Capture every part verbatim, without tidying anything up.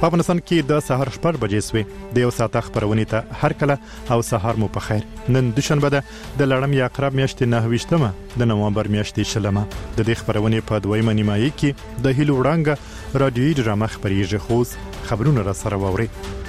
په افغانستان کې د سهار شپږ بجې سوې د یو ساعت خبرونه ته هر کله او سهار مو په خیر. نن دوشنبه ده د لړم یا عقرب میاشتې نهه ویشتمه د نومبر میاشتې شلمه. د دې خبرونه په دویمه نیمایي کې د هیلو وړانګه رادیوي ډرامه خبريږي. خو خبرونه را سره ووري.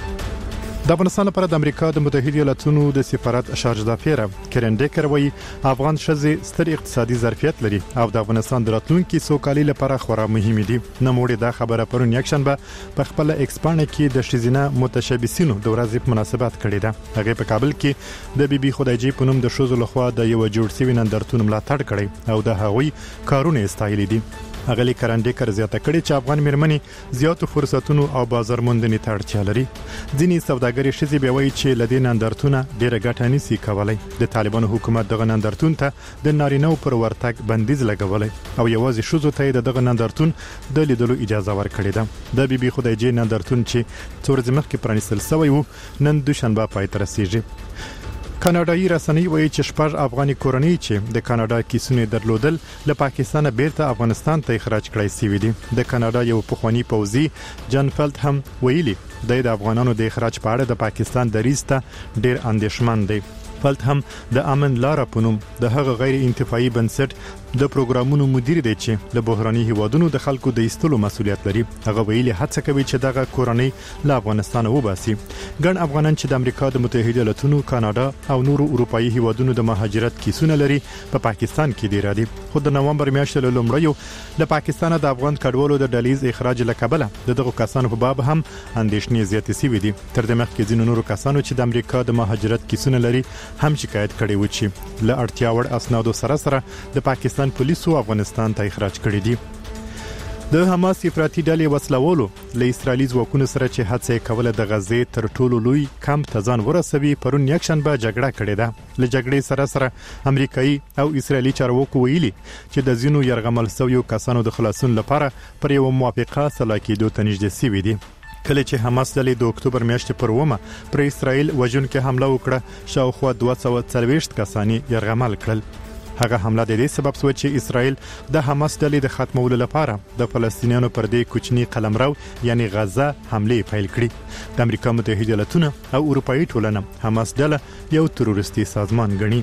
د افغانستان لپاره د امریکا د متحده ایالاتونو د سفارت شارج دافیر کرن ډیکر وایي افغان ښځې ستر اقتصادي ظرفیت لري او د افغانستان د راتلونکي سوکالي لپاره خورا مهمه دي. نوموړي دا خبره پرون یکشنبه په خپل ایکسپانډ کې د ښځینه متشبثینو د ورځې په مناسبت کړې ده. هغه په کابل کې د بي بي خدایجي په نوم د ښځو لخوا د یو جوړ شوی نندرتون ملاتړ کړی او د هغوی کارونه استایلي دي. اغلی کرانډیکر زیاته کړي چې افغان مېرمنې زیاتو فرصتونو او بازار موندنې ته اړتیا لري. ځینې سوداګري ښځې به وایي چې لدې نندرتونه ډېره ګټه نشي کولای. د طالبانو حکومت دغه نندرتون ته د نارینه‌و پر ورتګ بندیز لګولای او یوازې ښځو ته د دغه نندرتون د لیدلو اجازه ورکړې ده. د بي بي خدایجي نندرتون چې څو ورځې مخکې پرانیستل شوی و نن دوشنبه پای ته رسیږي. کاناډایي رسنۍ وایي چې شپږ افغاني کورنۍ چې د کاناډا کیسونه درلودل له پاکستان بیرته افغانستان ته اخراج کړای شوی دي. د کاناډا یو پخوانی پوځي جان فلت هم ویلي د افغانانو د اخراج په اړه د پاکستان دریسته ډیر اندېښمن دی. فلت هم د امن لار په نوم د هغه غیر انتفاعي بنسټ د پروګرامونو مدیر دی چې له بحراني هیوادونو د خلکو د ایستلو مسولیت لري. هغه ویلي هڅه کوي چې دغه کورنۍ له افغانستان وباسي. ګڼ افغانان چې د امریکا د متحده ایالاتونو، کاناډا او نورو اروپאי هیوادونو د مهاجرت کیسونه لري په پا پاکستان کې دی را دي. خو د نومبر میاشتې له لومړیو د پاکستان د افغان کډوالو د ډلیز اخراج لکبله د دغه کسانو په باب هم اندېښنې زیاتې شوې دي. تر دې مخکې ځینو نورو کسانو چې د امریکا د مهاجرت کیسونه لري هم شکایت کړی و چې له اړتیا وړ اسنادو سره سره د پاکستان پولیسو افغانستان ته اخراج کړی دي. د حماس افراطي ډلې وسلوالو له اسرایلی ځواکونو سره چې هڅه کوله د غزې تر ټولو لوی کمپ ته ځان ورسوي پرون یکشنبه جګړه کړې ده. له جګړې سره سره امریکایي او اسرایلی چارواکو ویلي چې د ځینو يرغمل شویو کسانو د خلاصون لپاره پر یو موافقه سلا کېدو ته نږدې شوي دي. کله چې حماس ډلې د اکتوبر میاشتې پر اومه پر اسرائیل وژونکې حمله وکړه شاوخوا دوه سوه څلوېښت کسان یرغمل کړل. هغه حمله د دې سبب شو چې اسرائیل د حماس ډلې د ختمولو لپاره د فلسطینیانو پر دې کوچني قلمرو یعنی غزه حمله پیل کړي. د امریکا متحده ایالاتونو او اروپאי ټولنه حماس ډله یو تروریستي سازمان ګڼي.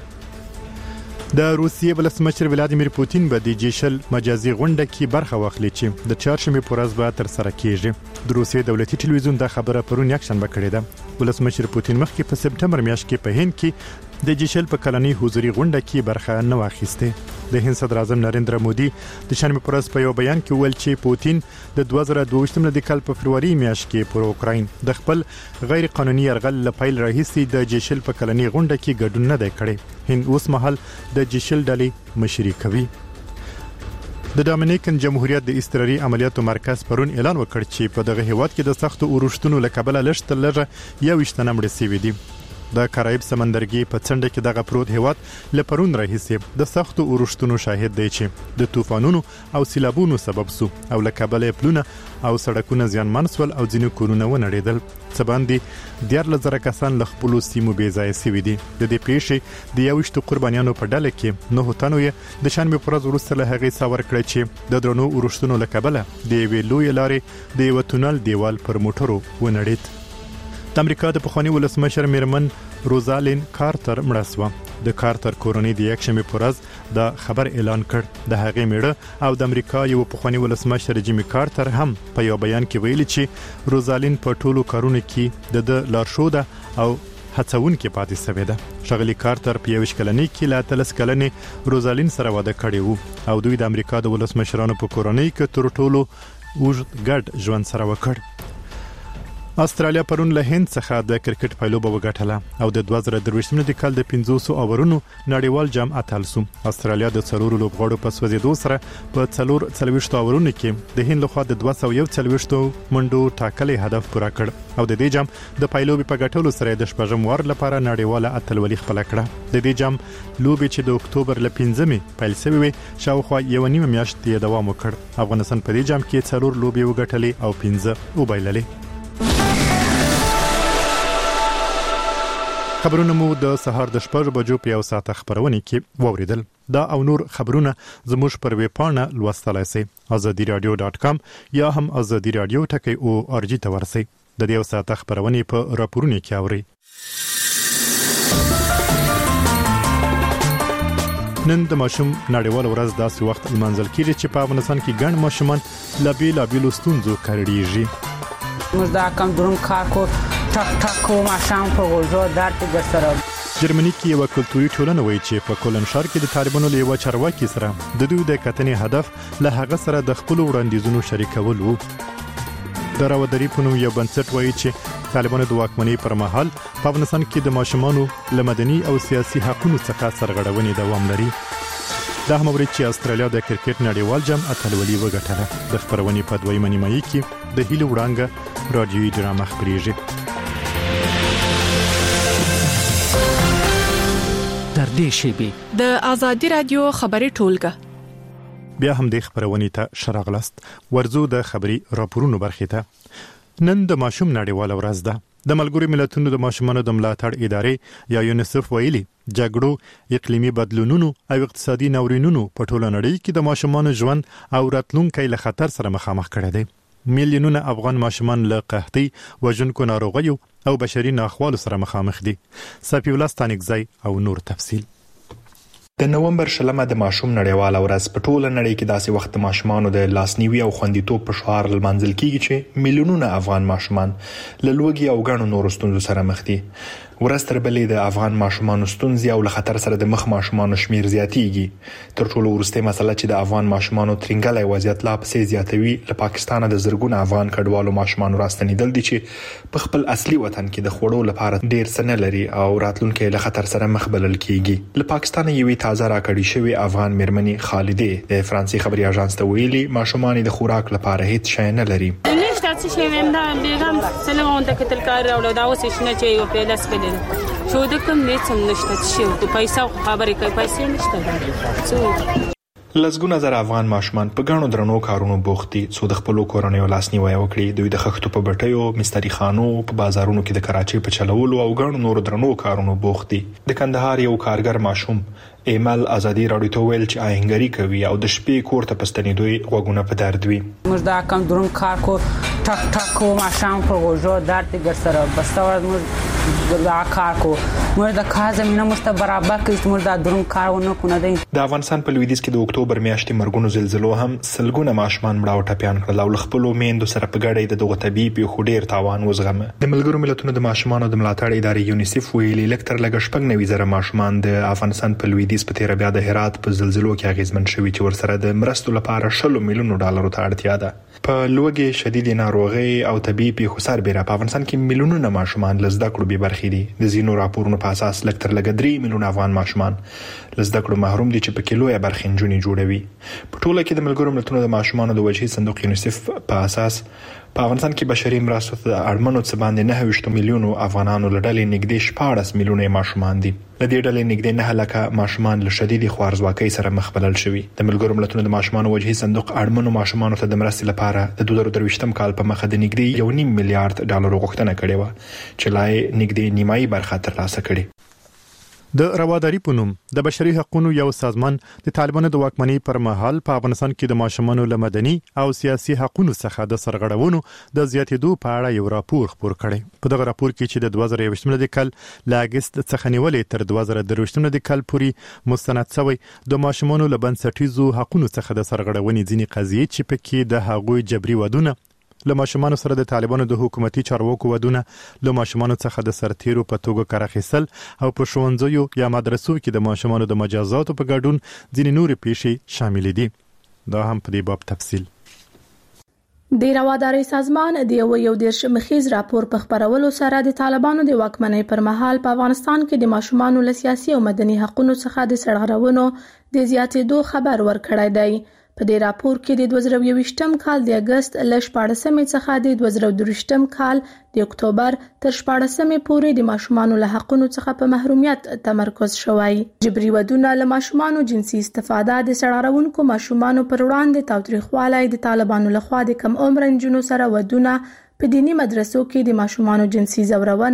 د روسیې ولسمشر ولادیمیر پوتین به د جیشل مجازي غونډه کې برخه واخلي چې د چهارشنبه پر ورځ به تر سره کیږي. د روسیې دولتي ټلویزیون دا خبره پرون یکشنبه کړې ده. ولسمشر پوتین مخکې په سپټمبر میاشت کې په هند کې د جیشل په کلنۍ حضوري غونډه کې برخه نه واخیسته. د هند صدر اعظم نریندرا مودي د شنبه پر ورځ په یو بیان کې ویل چې پوتین د دوه زره دوه ویشت د کال په فروری میاشت کې پر اوکراین د خپل غیر قانوني يرغل لپاره راهیسي د جیشل په کلنۍ غونډه کې ګډون نه دی کړی. هند اوس مهال د جیشل ډلې مشري کوي. د ډومینیکن جمهوریت د استراري عملیاتو مرکز پرون اعلان وکړ چې په دغه هیواد کې د سختو اورښتونو لکبله لشت لږه یو ویشتنه مړه شوي دي. د کارایب سمندرګي په څنډه کې دغه پروت هیواد لپرون راهیسي د سختو اورښتونو شاهد دی چې د طوفانونو او سیلابونو سبب سو او لکبله پلونه او سړکونه زیانمن سول او ځینې کورونه ونړېدل. څه باندې دیارلس زره کسان له خپلو سیمو بې ځایه شوي دي. د دې پیښې د یوویشتو قربانیانو په ډله کې نهه تنو یې د شنبه پر ورځ وروسته له هغې څخه ورکړی چې د درنو اورښتونو له کبله د یوې لویې لارې د یوه تونل دیوال پر موټرو ونړېد. د امریکا د پخوانی ولسمشر میرمن روزالین کارتر مړه شوه. د کارتر کورنۍ د یکشنبه پر ورځ د خبر اعلان کړ. د هغې میړه او د امریکا یو پخوانی ولسمشر جیمی کارتر هم په یو بیان کې ویلي چې روزالین په ټولو کارونو کې د لارښوده او هڅون کې پاتې شوې ده. ښاغلي کارتر په یویشت کلنۍ کې له اتلس کلنې روزالین سره واده کړی وو او دوی د امریکا د ولسمشرانو په کورنۍ کې تر ټولو اوږد ګډ ژوند سره وکړ. استرالیا پرون له هند څخه د کرکټ پایلوبه وګټله او د دوه زره درویشت د کال د پنځوس اورونو نړیوال جام اتل سو. استرالیا د څلورو لوبغاړو په سوځېدو سره په څلور څلوېښت اورونو کې د هند لخوا د دوه سوه یو څلوېښت منډو ټاکلي هدف پوره کړ او د دې جام د پایلوبې په ګټلو سره د شپږم وار لپاره نړیواله اتلولي خپل کړه. د دې جام لوبې چې د اکتوبر ل پنځمې پیل شوې وي شاوخوا یو نیمه میاشت یې دوام وکړ. افغانستان په دې جام کې څلور لوبې وګټلې او پنځه وبایللې. خبرونه مو د سهار د شپږ بجو په یو ساعت خبرونه کې ووریدل. دا او نور خبرونه زموږ پر ویب پاڼه لوستلای شئ azadi radio dot com یا هم azadi radio ټکی او ار جی ته ورسئ. د دې یو ساعت خبرونه په راپورونه کې اورئ. نن د ماشوم نړیوال ورځ داسې وخت لمانځل کیږي چې په افغانستان کې ګڼ ماشومان له بیلابیلو ستونزو کړيږي. موږ دا کم درون کار کو ټک ټک کو ماشام په وځو درته د سره. جرمني کې یو کلتوري ټولنه وایي چې په کولن ښار کې د طالبانو له یو چارواکي سره د دوی د کتنې هدف له هغه سره د خپل وړاندیزونو شریکول وو. د راودري په نوم یو بنسټ وایي چې طالبانو د واکمنۍ پر مهال په افغانستان کې د ماشومانو له مدني او سیاسي حقوقو څخه سرغړونې دوام لري. دا هم ورته چې استرالیا د کرکټ نړیوال جام اتلولي وګټله. د خبرونې په دویمه نیمایي کې د هیلو وړانګه رادیوي ډرامه خبريږي. در دې شیبي د آزادي رادیو خبري ټولګه بیا هم د خبرونې ته شراغلست ورزو د خبري راپورونو برخې ته. نن د ماشوم نړیوال ورځ ده. د ملګرو ملتونو د ماشومانو د ملاتړ ادارې یا یونیسف ویلي جګړو، اقلیمي بدلونونو او اقتصادي ناورینونو په ټوله نړۍ کې د ماشومانو ژوند او راتلونکي له خطر سره مخامخ کړي دي. میلیونونه افغان ماشومان له قحطۍ، وژونکو ناروغیو او بشري ناخوالو سره مخامخ دي. صفي الله ستانکزی او نور تفصیل. د نومبر شلمه د ماشوم نړیواله ورځ په ټوله نړۍ کې داسې وخت ماشومانو د لاسنیوي او خوندیتوب په شعار لمانځل کیږي چې میلیونونه افغان ماشومان له لوږې او ګڼو نورو ستونزو سره مخ دي. ورځ تر بلې د افغان ماشومانو ستونزې او له خطر سره د مخ ماشومانو شمیر زیاتېږي. تر ټولو وروستۍ مسله چې د افغان ماشومانو ترنګلې وضعیت لا پسې زیاتوي له پاکستان د زرګونو افغان کډوالو ماشومانو راستنیدل دي چې په خپل اصلي وطن کې د خوړو لپاره ډیر څه نه لري او راتلونکي له خطر سره مخ بلل کیږي. له پاکستان یوې تازه راکړې شوی افغان میرمنې خالده د فرانسې خبري اژانس ته ویلي ماشومان د خوراک لپاره هیڅ شی نه لري. نشته چې ویندا بیغم سلام ته کتل کار راوړل دا اوس شنه چې یو په لاس بلل شو د کوم نشم نشته چې د پیسې خبرې کوي پیسې نشته څو لزګونه زر افغان ماشومان په ګڼو درنو کارونو بوخت دي. څو د خپل کورنۍ لاسنیوي وکړي. دوی د خښتو په بټیو، مستری خانو، په بازارونو کې د کراچۍ په چلولو او ګڼو نورو درنو کارونو بوخت دي. د کندهار یو کارګر ماشوم ایمل آزادي راډیو ته ویل چې آهنګری کوي او د شپې کور ته پستنیدوي غوګونه په درد وي. موږ دا کم درون کار کو ټک ټک کو ماشام په وځو درته ګر سره بستور موږ دا کار کو موږ د کار زمينه مست برابر کړو. موږ دا درون کارونه کو نه دي. د افغانستان په لویدیځ کې د اکتوبر میاشتې مرګونو زلزلو هم سلګونه ماشومان مړه او ټپيان کړل او خپل میندو سره په ګډه د دغه طبيعي پیښو ډیر تاوان وزغمه. د ملګرو ملتونو د ماشومانو د ملاتړ ادارې یونیسف ویلي لکتر لګ شپږ نوي زره ماشومان د افغانستان په لویدیځ په تیر بیا د هرات په زلزلو کې اغیزمن شوي چې ورسره د مرستو لپاره شلو میلیونو ډالرو ته اړتیا ده. په لوګي شدید ناروغي او طبي پیښو سربېره په افغانستان کې میلیونونه ماشومان لزده کړو به برخې دي. د زینو راپورونو په اساس لکتر لګ درې میلیونه افغان ماشومان لزده کړو محروم دي چې په کیلو یې برخې جوړي جوړوي. په ټوله کې د ملګرو ملتونو د ماشومانو د وجهي صندوق یونیسف په اساس په افغانستان کې بشري مرستو ته اړمنو څه باندې نه هوښته میلیونو افغانانو لړلې نږدې شپاړس میلیونه ماشومان دي. لدې ډلې نږدې نه لکه ماشومان له شدید خوارزواکۍ سره مخ بلل شوي. د ملګرو ملتونو د ماشومانو وجهي صندوق اړمنو ماشومانو ته د مرستې لپاره د دوه زره درویشتم کال په مخه د نږدې یو نیم میلیارډ ډالر غوښتنه کړې و چې لای نږدې نیمایي برخه ترلاسه کړې. د رواداري په نوم د بشري حقوقو یو سازمان د طالبانو د واکمنۍ پر مهال په افغانستان کې د ماشومانو له مدني او سیاسي حقوقو څخه د سرغړونو د زیاتېدو په اړه یو راپور خپور کړی. په دغه راپور کې چې د دوه زره یوویشتم کال له اگست څخه نیولې تر دوه زره درویشتم کال پورې مستند شوی د ماشومانو له بنسټیزو حقوقو څخه د سرغړونې ځینې قضیې چې پکې د هغوی جبري ودونه له ماشومانو سره د طالبانو د حکومتي چارواکو ودونه له ماشومانو څخه د سرتیرو په توګه کار اخیستل او په ښوونځیو یا مدرسو کې د ماشومانو د مجازاتو په ګډون ځینې نورې پیښې شامل دي. دا هم په دې باب تفصیل. د رواداري سازمان د یو یو دیرش مخیز راپور په خبرولو سره د طالبانو د واکمنۍ پر مهال په افغانستان کې د ماشومانو له سیاسي او مدني حقوقو څخه د سرغړونو د زیاتېدو خبر ورکړی دی. په دې راپور کې د دوه زره یوویشتم کال د اگست ل شپاړسمې څخه د دوه زره درویشتم کال د اکتوبر تر شپاړسمې پورې د ماشومانو له حقوقو څخه په محرومیت تمرکز شوی. جبري ودونه له ماشومانو جنسي استفاده د سړاړونکو ماشومانو پر وړاندې تاوتریخوالی د طالبانو لخوا د کم عمر نجونو سره ودونه په دینی مدرسو کې د ماشومانو جنسي زورونه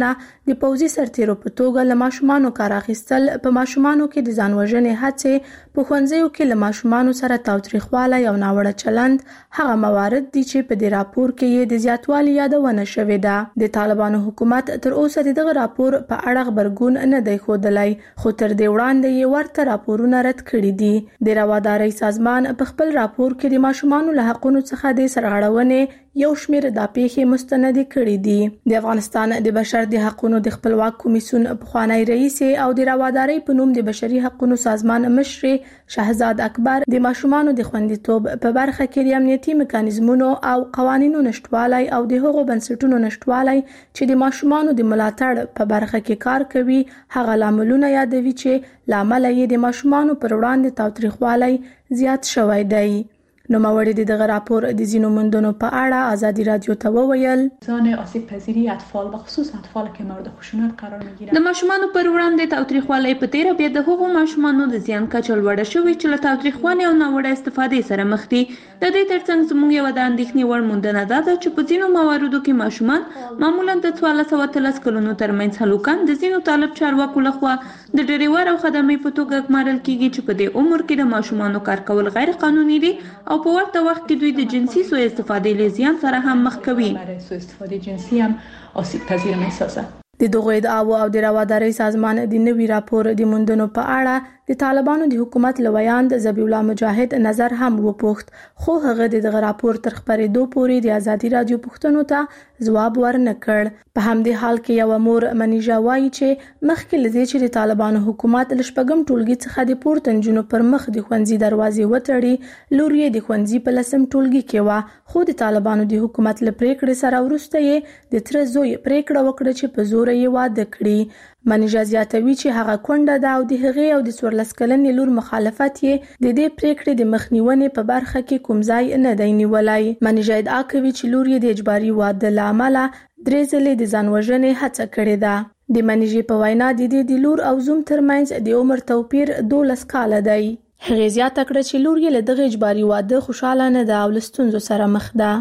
د پوځي سرتیرو په توګه له ماشومانو کار اخیستل په ماشومانو کې د ځان وژنې هڅې په ښوونځیو کې له ماشومانو سره تاوتریخوالی او ناوړه چلند هغه موارد دي چې په دې راپور کې یې د زیاتوالي یادونه شوې ده. د طالبانو حکومت تر اوسه دغه راپور په اړه خبرګون نه دی ښودلی، خو تر دې وړاندې یې ورته راپورونه رد کړي دي. د روادارۍ سازمان په خپل راپور کې د ماشومانو له حقونو څخه د سرغړونې یو شمېر د پیښې مستند کړي دي. د افغانستان د بشر د حقونو د خپلواک کمیسیون پخوانی رئیس او د روادارۍ په نوم د بشري حقونو سازمان مشر شهزاد اکبر د ماشومانو د خوندیتوب په برخه کې د امنیتي میکانیزمونو او قوانینو نشټوالی او د هغو بنسټونو نشټوالی چې د ماشومانو د ملاتړ په برخه کې کار کوي هغه لاملونه یادوي چې لامل یې د ماشومانو پر وړاندې تاوتریخوالی زیات شوی دی. نوموړي د دغه راپور د ځینو موندنو په اړه ازادي رادیو ته وویل: زان آسیب پذیری اطفال به خصوص اطفال که مورد خشونت قرار میگیرند د ماشومانو پر وړاندې تاوتریخوالی په تیر بیا د هغو ماشومانو د زیان کچه لوړه شوې چې له تاوتریخوالي او ناوړه استفادې سره مخ دي. د دې ترڅنګ زموږ یوه د اندېښنې وړ موندنه دا ده چې په ځینو مواردو کې ماشومان معمولا د څوارلس سوه اتلس کلونو ترمنځ هلوکان د ځینو طالب چارواکو لخوا د ډریور او خدمې په توګه ګمارل کیږي چې په دې عمر کې د ماشومانو کار کول غیر قانوني دي او په ورته وخت کې دوی د جنسي سوء استفادې له زیان سره هم مخ کوي. برای سوء استفاده جنسی هم آسیب پذیر می‌سازه. د دغه ادعاو او د روادارۍ سازمان د نوي راپور د موندنو په اړه د طالبانو د حکومت لویاند ذبیح الله مجاهد نظر هم وپوښت، خو هغه د دغه راپور تر خبرېدو پورې د ازادي رادیو پوښتنو ته ځواب ورنه کړ. په همدې حال کې یو مور منیژه وایي چې مخکې له دې چې د طالبانو حکومت له شپږم ټولګي څخه د پورته نجونو پر مخ د ښوونځي دروازې وتړي، لور یې د ښوونځي په لسم ټولګي کې وه، خو د طالبانو د حکومت له پریکړې سره وروسته یې د تره زوی پریکړه وکړه چې په زور یې واده کړي. منیژه زیاتوي چې هغه کونډه ده او د هغې او د څوارلس کلنې لور مخالفت یې د دې پریکړې د مخنیونې په برخه کې کوم ځای نه دی نیولی. منیژه ادعا کوي چې لور یې د اجباري واده له امله درې ځلې د ځان وژنې هڅه کړې ده. د منیژې په وینا د دې د لور او زوم ترمنځ د عمر توپیر دولس کاله دی. هغې زیاته کړه چې لور یې له دغه اجباري واده خوشحاله نه ده او له ستونزو سره مخ ده.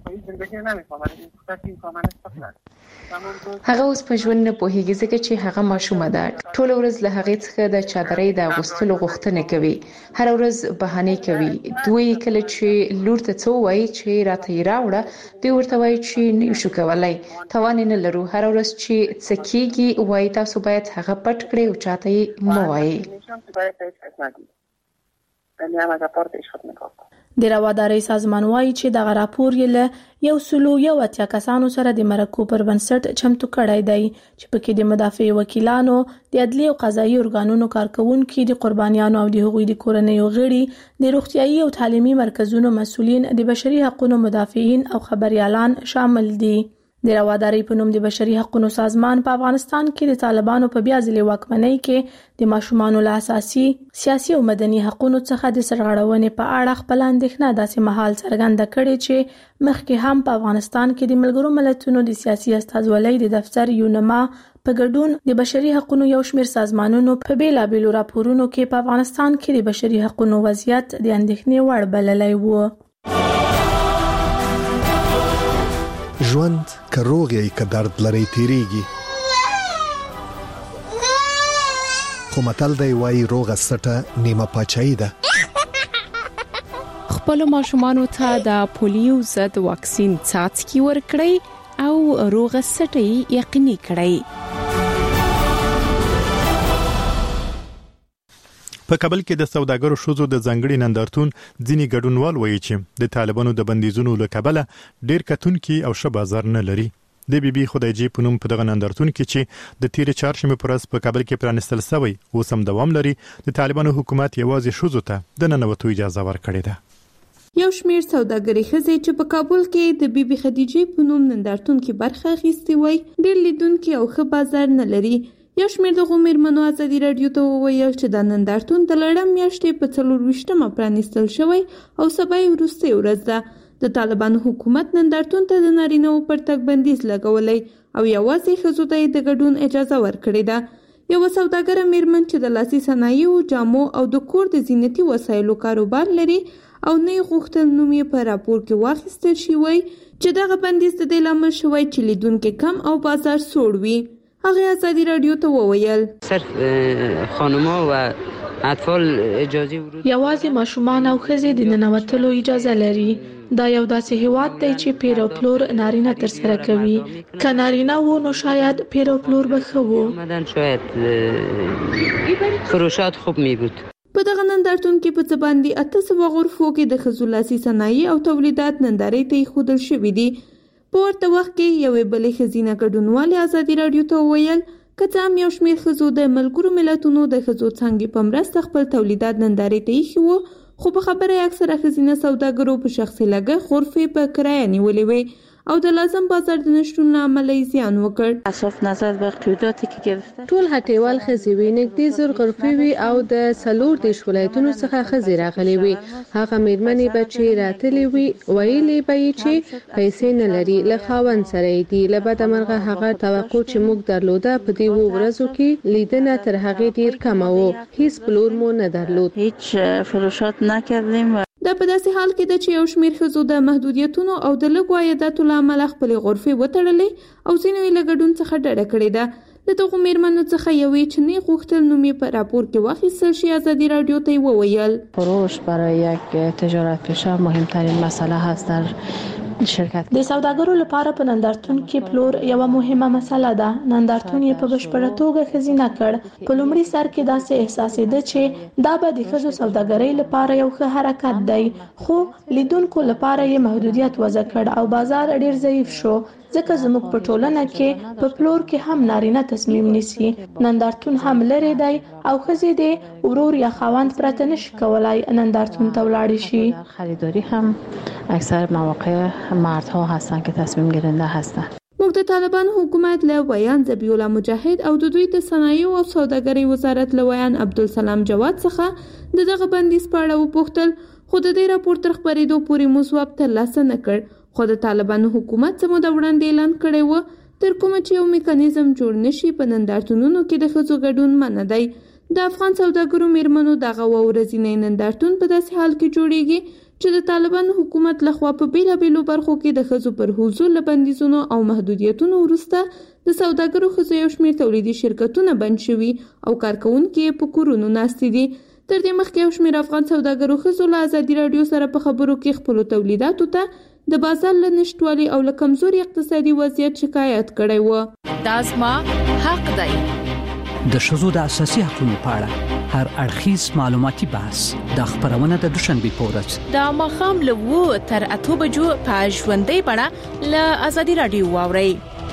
هغه اوس په ژوند نه پوهیږي ځکه چې هغه ماشومه ده. ټول ورځ له هغې څخه د چادرۍ د اغوستلو غوښتنه کوي، هر ورځ بهانې کوي. دوی کله چې لور ته څه وایي چې راته یې راوړه، دوی ورته وایي چې نه شو کولای، توان نه لرو. هر ورځ چې څه کیږي وایي تاسو باید هغه پټ کړئ او چاته یې مه وایي. د روادارۍ سازمان وایي چې دغه راپور یې له یو سلو یو اتیا کسانو سره د مرکو پر بنسټ چمتو کړی دی چې پکې د مدافع وکیلانو، د عدلي او قضایي ارګانونو کارکونکي، د قربانیانو او د هغوی د کورنیو غړي، د روغتیايي او تعلیمي مرکزونو مسؤلین، د بشري حقوقو مدافعین او خبريالان شامل دي. د روادارۍ په نوم د بشري حقوقو سازمان په افغانستان کې د طالبانو په بیا ځلې واکمنۍ کې د ماشومانو له اساسي سیاسي او مدني حقوقو څخه د سرغړونې په اړه خپل اندېښنه داسې مهال څرګنده کړې چې مخکې هم په افغانستان کې د ملګرو ملتونو د سیاسي استازولۍ د دفتر یونما په ګډون د بشري حقوقو یو شمېر سازمانونو په بیلابېلو راپورونو کې په افغانستان کې د بشري حقوقو وضعیت د اندېښنې وړ بللی و. ژوند که روغ یې که درد لري تیریږي، خو متل دی وایي روغه سټه نیمه پاچاهي ده. خپل ماشومانو ته د پولیو ضد واکسین څاڅکي ورکړئ او روغه سټه یقیني کړئ. په کابل کې د سوداګرو شوزو د ځنګړي نندارتون ځینی ګډونوال وایي چې د طالبانو د بندیزونو له کبله ډیر کتونکي او ش بازار نه لري. د بي بي خدایجی په نوم په دغه نندارتون کې چې د تیر چهارشنبه پر ورځ په کابل کې پرانستل شوی اوس هم دوام لري، د طالبانو حکومت یوازې شوزو ته د ننوتو اجازه ورکړې ده. یو شمیر سوداګري ښځې چې په کابل کې د بي بي خدیجې په نوم نندارتون کې برخه اخیستې وای، ډیر لیدونکي او ښه بازار نه لري. یو شمیر د غومرمنو ازادي رادیو ته وویل چې د نندارتون د لړم میاشتې په څلور ویشتمه پرانیستل شوی او سبا یې وروستۍ ورځ ده. د طالبانو حکومت نندارتون ته د نارینه‌وو پر تګ بندیز لګولی او یوازې ښځو ته یې د ګډون اجازه ورکړې ده. یوه سوداګره میرمن چې د لاسي صنایعو، جامو او د کور د زینتي وسایلو کاروبار لري او نه یې غوښتل نوم یې په راپور کې واخیستل شي، وایي چې دغه بندیز د دې لامل شوی چې لیدونکي کم او بازار سوړ وي. هغه ازادي رادیو ته وویل صرف خانم‌ها و اطفال اجازه ورود یوازې ماشومان او ښځې د ننوتلو اجازه لري. دا یو داسې هیواد دی چې پیر او پلور نارینه تر سره کوي. که نارینه وو نو شاید پیر او پلور به ښه وو. مدن شاید فروشات خوب می بود. په دغه نندارتون کې په څه باندې اته سوه غرفو کې د ښځو لاسي صنایع او تولیدات نندارې ته ایښودل شوي دي. په ورته وخت کې یوې بلې ښځینه ګډونوالې ازادي رادیو ته وویل که څه هم یو شمېر ښځو د ملګرو ملتونو د ښځو څانګې په مرسته خپل تولیدات نندارې ته ایښي وو، خو په خبره یې اکثره ښځینه سوداګرو په شخصي لګښت غرفې په کرایه نیولې وې او د لازم بازار د نشتون له امله یې زیان وکړ. اساس نظر به قیوداتی که گرفته ټول هټیوال ښځې وې، نږدې زر غرفې وې او د څلور دېرش ولایتونو څخه ښځې راغلې وې. هغه مېرمنې به چې راتلې وې ویلې به یې چې پیسې نه لري، له خاوند سره یې دي. له بده مرغه هغه توقع چې موږ درلوده په دې اووه ورځو کې لیدنه تر هغې ډېر کمه و. هیڅ پلور مو نه درلود. هیچ فروشات نکردیم. دا په داسې حال کې ده چې یو شمېر ښځو د محدودیتونو او د لږو عایداتو له امله خپلې غرفې وتړلې او ځینو یې له ګډون څخه ډډه کړې ده. له دغو مېرمنو څخه یوې چې نه غوښتل نوم یې په راپور کې واخیستل شي ازادي رادیو ته یې وویل فروش برای یک تجارت پیشه مهمترین مسئله هست در شرکت. د سوداګرو لپاره په نندارتون کې پلور یو مهمه مسله ده. نندارتون یې په بشپړه توګه ښځینه کړ. په لومړي سر کې داسې احساسېده چې دا به د ښځو سوداګرۍ لپاره یو ښه حرکت دی، خو لیدونکو لپاره یې محدودیت وضع کړ او بازار ډېر ضعیف شو، ځکه زموږ په ټولنه کې په پلور کې هم نارینه تصمیم نیسي. نندارتون هم لري دی او ښځې د ورور یا خاوند پرته نشي کولای نندارتون ته ولاړ شي. خریداری هم اکثر مواقع مردها هستن که تصمیم گیرنده هستن. موږ د طالبان حکومت له ویان ذبیح الله مجاهد او د دوی د صنایع او سوداګرۍ وزارت له ویان عبدالسلام جواد څخه د دغه بندیز په اړه وپوښتل، خو د دې راپور تر خپرېدو پورې مو ځواب ترلاسه نه کړ. خو د طالبانو حکومت څه موده وړاندې اعلان کړی و تر کومه چې یو میکانیزم جوړ نشي په نندارتونونو کې د ښځو ګډون منع دی. د افغان سوداګرو میرمنو دغه ورځنی نندارتون په داسې حال کې جوړیږي چې د طالبانو حکومت لخوا په بیلابیلو برخو کې د ښځو پر حضور له بندیزونو او محدودیتونو وروسته د سوداګرو ښځو یو شمېر تولیدي شرکتونه بند شوي او کارکوونکي یې په کورونو ناستې دي. تر دې مخکې یو شمېر افغان سوداګرو ښځو له ازادي راډیو سره په خبرو کې خپلو تولیداتو ته د بازار له نشتوالي او له کمزوري اقتصادي وضعیت شکایت کړی و. دا زما حق دی. د ښځو د اساسي حقوقو په اړه هر اړخیز معلوماتي بحث د خبرونه د دوشنبه په ورځ د ماښام له اوه تر اته بجو په ژوندۍ بڼه له ازادي راډیو واورئ.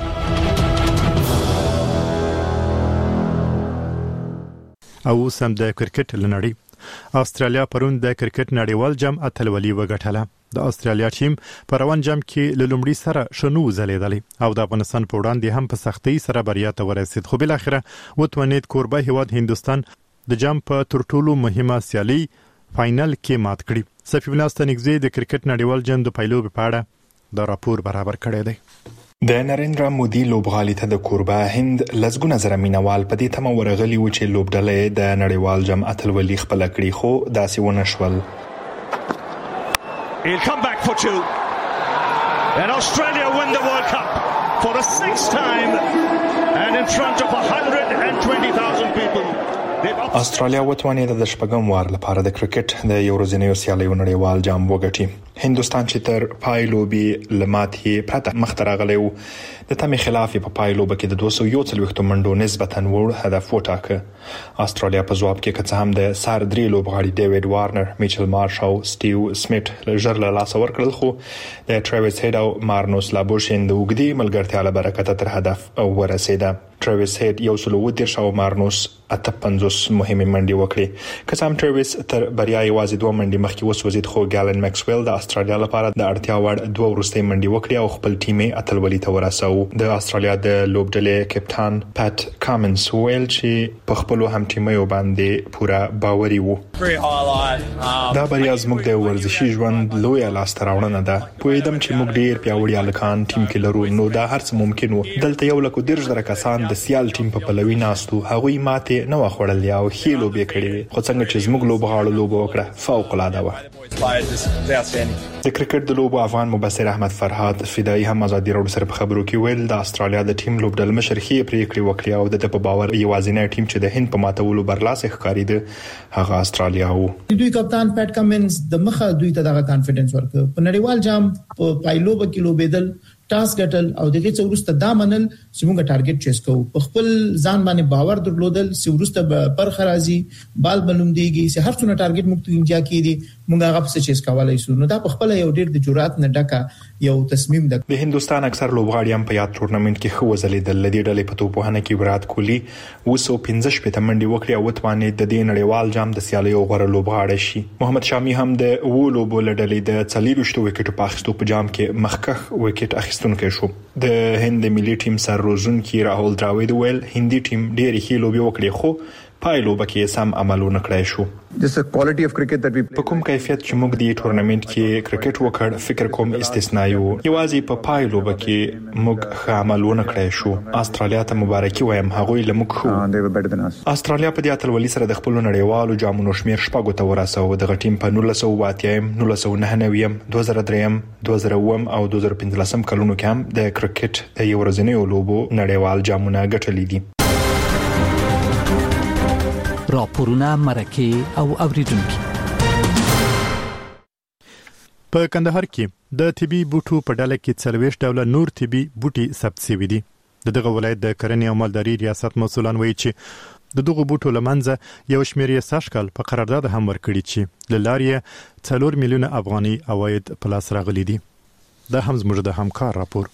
او سم د کرکټ لنړی استرالیا پرون د کرکټ نړیوال جام اتلولي وګټله. د استرالیا ټیم په روان جام کې له لومړي سره شنو ځلیدلی او د افغانستان په وړاندې هم په سختۍ سره بریا ته ورسید، خو بل اخره وتوانید کوربه هیواد هندستان د جام په تر ټولو مهمه سیالي فائنل کې مات کړي. صفی الله ستنګزی د کرکټ نړیوال جام د پایلو په اړه د راپور برابر کړی دی. د نریندرا مودي لوبغالي ته د کوربه هند لزګونه زره مینوال په دې تمه ورغلي و چې لوبډلې د نړیوال جام اتلولي خپل کړي، خو داسې ونه شول. He'll come back for two. And Australia win the World Cup for the sixth time and in front of one hundred twenty thousand people. استرالیا وتوانید د شپږم وار لپاره د کرکټ د یو ورځنیو سیالیو نړیوال جام وګټي. هندستان چې تر پایلوبي لماتې پرته مخته راغلی و، د تمې خلاف په پایلوبه کې د دوه سوه یو څلوېښت منډو نسبتاً وړ هدف وټاکه. استرالیا په ځواب کې که څه هم د سار درې لوبغاړي ډیوډ وارنر، میچل مارش او سټیو سمیت ژر له لاسه ورکړل، خو د ټریویس هیډ او مارنوس لابوشین د اوږدې ملګرتیا له برکته تر هدف ورسېده. ټریویس هیډ یو سل اووه دېرش او مارنوس اته پنځوس مهمې منډې وکړې. که څه هم ټریویس تر بریا یوازې دوه منډې مخکې وسوځید، خو ګالن میکسویل د استرالیا لپاره د اړتیا وړ دوه وروستۍ منډې وکړې او خپل ټیم یې اتلولي ته ورساوه. د استرالیا د لوبډلې کپټان پات کامنز ویل چې په خپل هم ټیمو باندې پوره باوري وو. دا بریا زموږ د ورزشي ژوند لوی لاسته راوړنه ده. پوهیدم چې موږ ډیر پیاوړي الکان ټیم کې لرو، نو دا هر څه ممکن وو. دلته یو لکه ډیر زره کسان د سیال ټیم په پلوي ناستو، هغوی ماته نه وخوړلې کړل یا ښې لوبې کړې وي خو څنګه چې زموږ لوبغاړو لوبه وکړه فوق العاده و. د کرکټ د لوبو افغان مبصر احمد فرهاد فدایي هم ازادي راډیو سره په خبرو کې ویل د استرالیا د ټیم لوبډل مشر خې پریکړې وکړې او د په باور یوازینی ټیم چې د هند په ماتولو برلاسه ښکارېده هغه استرالیا وو. دوی کپتان پټ کمنز د مخه دوی ته دغه کانفیډنس ورکړ په نړیوال جام په پایلو کې لوبېدل ټاس ګټل او دغه څو ورسته دا منل چې موږ ټارګټ چیس کوو په خپل ځان باندې باور درلودل چې ورسته پر خرازي بال بلوم دیږي چې هر څونه ټارګټ موږ ته انجا کیږي موږ هغه څه چیس کولای شو. نو دا په خپل یو ډېر د جرأت نه ډکه یو تصمیم ده. د هندستان اکثر لوبغاړي هم په یاد ټورنمنت کې خو وزلیدل لدی ډلې په توپوهنه کې وراټ کوهلی وسو پنځه شپږ منډي وکړي او توانې د دې نړیوال جام د سیالیو غوړه لوبغاړی شي. محمد شامی هم د وولو بول ډلې د څلېروشتو وکټو په اخیستو په جام کې مخکخ وکټ اخیستونکی شو. د هند ملي ټیم سر روزونکي راهول دراوید ویل هندي ټیم ډېری ښې لوبې وکړي خو پایلو بکې سم عملونه کړای شو. په کوم کیفیت چې موږ د ټورنمنت کې کرکټ وکړ فکر کوم استثنایی وو یوازې په پایلو بکې موږ ښه عملونه کړای شو. استرالیا ته مبارکي وایم هغوی لمک خو استرالیا په دې اتلولي سره د خپل نړیوالو جامونو شمیر شپږو ته ورساو. د ټیم په نولس سوه اتیا نولس سوه نهه نوي دوه زره درې دوه زره اووه او دوه زره پنځلس کلونو کې هم د کرکټ د یو ورځنیو لوبو نړیوال جامونه ګټلي دي. راپورونه مرکه او اوریدونکو په کندهار کې د طبي بوټو په ډله کې څلوېښت ډوله نور طبي بوټي ثبت شوي دي. د دغه ولایت د کرنې او مالداري ریاست مسؤلان وایي چې د دغه بوټو لمنځه یو شمېر یې سږکال په قرارداد هم ورکړي چې له لارې څلور میلیونه افغاني عواید په لاس راغلي دي. دا هم زموږ د همکار راپور.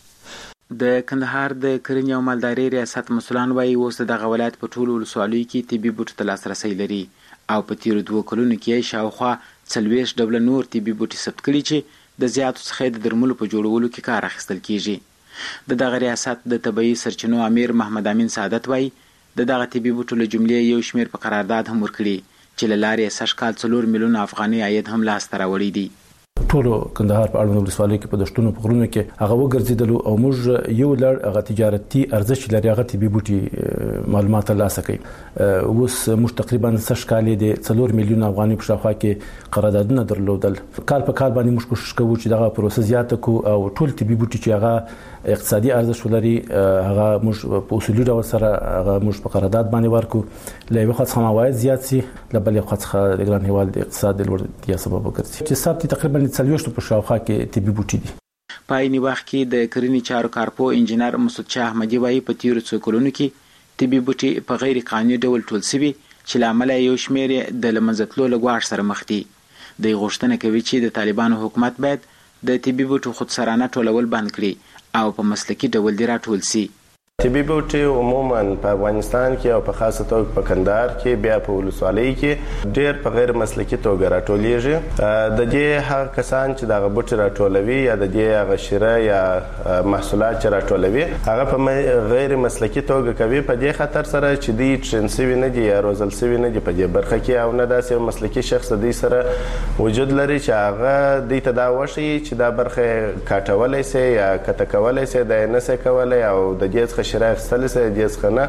د کندهار د کرنې او مالداري ریاست مسؤلان وایي اوس دغه ولایت په ټولو ولسوالیو کې طبي بوټو ته لاسرسی لري او په تیرو دوه کلونو کې شاوخوا څلوېښت ډوله نور طبي بوټي ثبت کړي چې د زیاتو څخه د درملو په جوړولو کې کار اخیستل کیږي. د دغه ریاست د طبي سرچینو امیر محمد امین سعادت وایي د دغه طبي بوټو له جملې یو شمېر په قرارداد هم ورکړي چې له لارې سږکال څلور میلیونه افغاني عاید هم لاسته راوړی دی. ټولو کندهار په اړوند ولسوالیو کې په دشتونو په غرونو کې هغه وګرځیدلو او موږ یو لړ هغه تجارتي ارزښت لري هغه طبي بوټي معلومات ترلاسه کړي. اوس موږ تقریبا سږ کال د څلور میلیونه افغاني په شاوخوا کې قراردادونه درلودل. کال په کال باندې موږ کوشش کوو چې دغه پروسه زیاته کو او ټول طبي بوټي چې هغه اقتصادي ارزښت لري هغه موږ په اصولي ډول سره هغه موږ په قرارداد باندې ورکو. له یو خاص عواید زیات سي له بل خاص د ګران هیواد د اقتصاد د لوړتیا سبب وګرځي چې ثبت تقریبا څلوېښت په شاوخوا کې طبي بوټي دي. په عین وخت کې د کرنې چارو کارپو انجنیر مسعود شاه احمدي وایي په تیرو څو کلونو کې طبي بوټي په غیر قانوني ډول ټول شوي چې لامل یو شمېر د لمنځتلو لګواښ سره مخ دي. د غوښتنه کوي چې د طالبانو حکومت باید د طبي بوټو خودسرانه ټولول بند کړي او په مسلکي ډول دی راټول شي. طبي بوټي عموما په افغانستان کې او په خاصه توګه په کندهار کې بیا په ولسوالۍ کې ډېر په غیر مسلکي توګه راټولیږي. د دې هغه کسان چې دغه بوټي راټولوي یا د دې هغه شیره یا محصولات چې راټولوي هغه په غیر مسلکي توګه کوي په دې خاطر سره چې دوی ټرین سوي نه دي یا روزل سوي نه دي په دې برخه کې او نه داسې مسلکي شخص دوی سره وجود لري چې هغه دوی ته دا وشي چې دا برخه کاټولی سي یا کته کولی سي دا نه سي کولی او د دې څخه شرایط سلسله دیس خنه.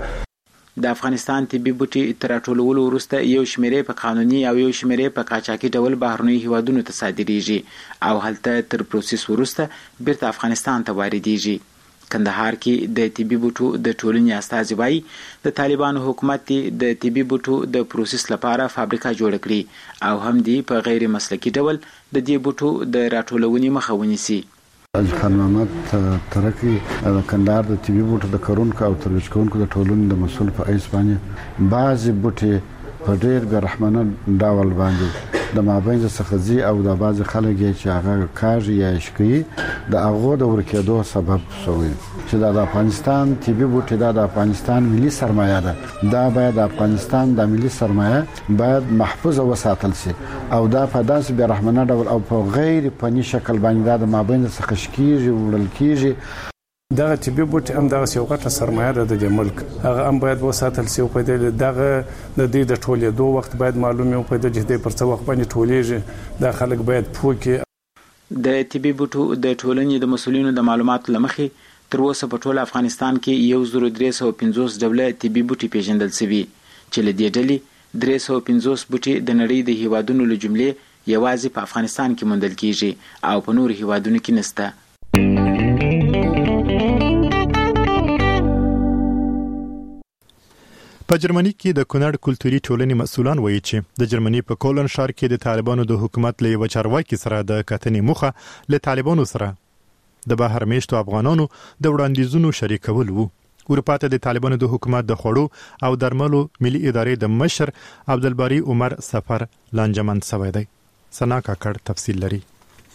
د افغانستان طبي بوټي تر ټولولو وروسته یو شمېرې په قانوني او یو شمېرې په قاچاقي ډول بهرنیو هیوادونو ته صادریږي او هلته تر پروسس وروسته بیرته افغانستان ته واردېږي. کندهار کې د طبي بوټو د ټولنې استازي وایي د طالبانو حکومت د طبي بوټو د پروسس لپاره فابریکه جوړه کړي او هم دی په غیر مسلکي ډول د دې بوټو د راټولونې مخه ونیسي. خان محمد ترکی د کندهار د طبي بوټو د کرونکو او ترویج کوونکو د ټولنې د مسؤل په ایس باندې بعضې بوټي په ډېر بې رحمانه ډول باندې د مابین څخه ځي او د بعضې خلک یې چې هغه کاږي یا یې شکوي د هغو د ورکېدو سبب شوی چې دا د افغانستان طبي بوټي دا د افغانستان ملي سرمایه ده. دا باید د افغانستان د ملي سرمایه باید محفوظ وساتل شي او دا په داسې بې رحمانه ډول او په غیر فني شکل باندې دا د مابین څخه شکېږي وړل کېږي. دغه طبي بوټي هم دغه یو غټه سرمایه ده د ملک هغه هم باید وساتل شي او په دې دغه د دې د ټولېدو وخت باید معلومه او په دې چې د پر څه وخت باندې ټولېږي دا خلک باید پوه کړي. د طبي بوټو د ټولنې د مسؤلینو د معلوماتو لمخې تر اوسه په ټول افغانستان کې یو زر درې سوه پنځوس ډوله طبي بوټي پیژندل شوي چې له دې ډلې درې سوه پنځوس بوټي د نړۍ د هیوادونو له جملې یوازې په افغانستان کې موندل کیږي او په نورو هیوادونو کې نشته. په جرمني کې د کونړ کلتوري ټولنې مسؤلان وایي چې د جرمني په کولن ښار کې د طالبانو د حکومت له یو چارواکي سره د کتنې موخه له طالبانو سره د بهر میشتو افغانانو د وړاندیزونو شریکول وو. اروپا ته د طالبانو د حکومت د خوړو او درملو ملي ادارې د مشر عبدالباری عمر سفر لانجمن شوی دی. سنا کاکړ تفصیل لري.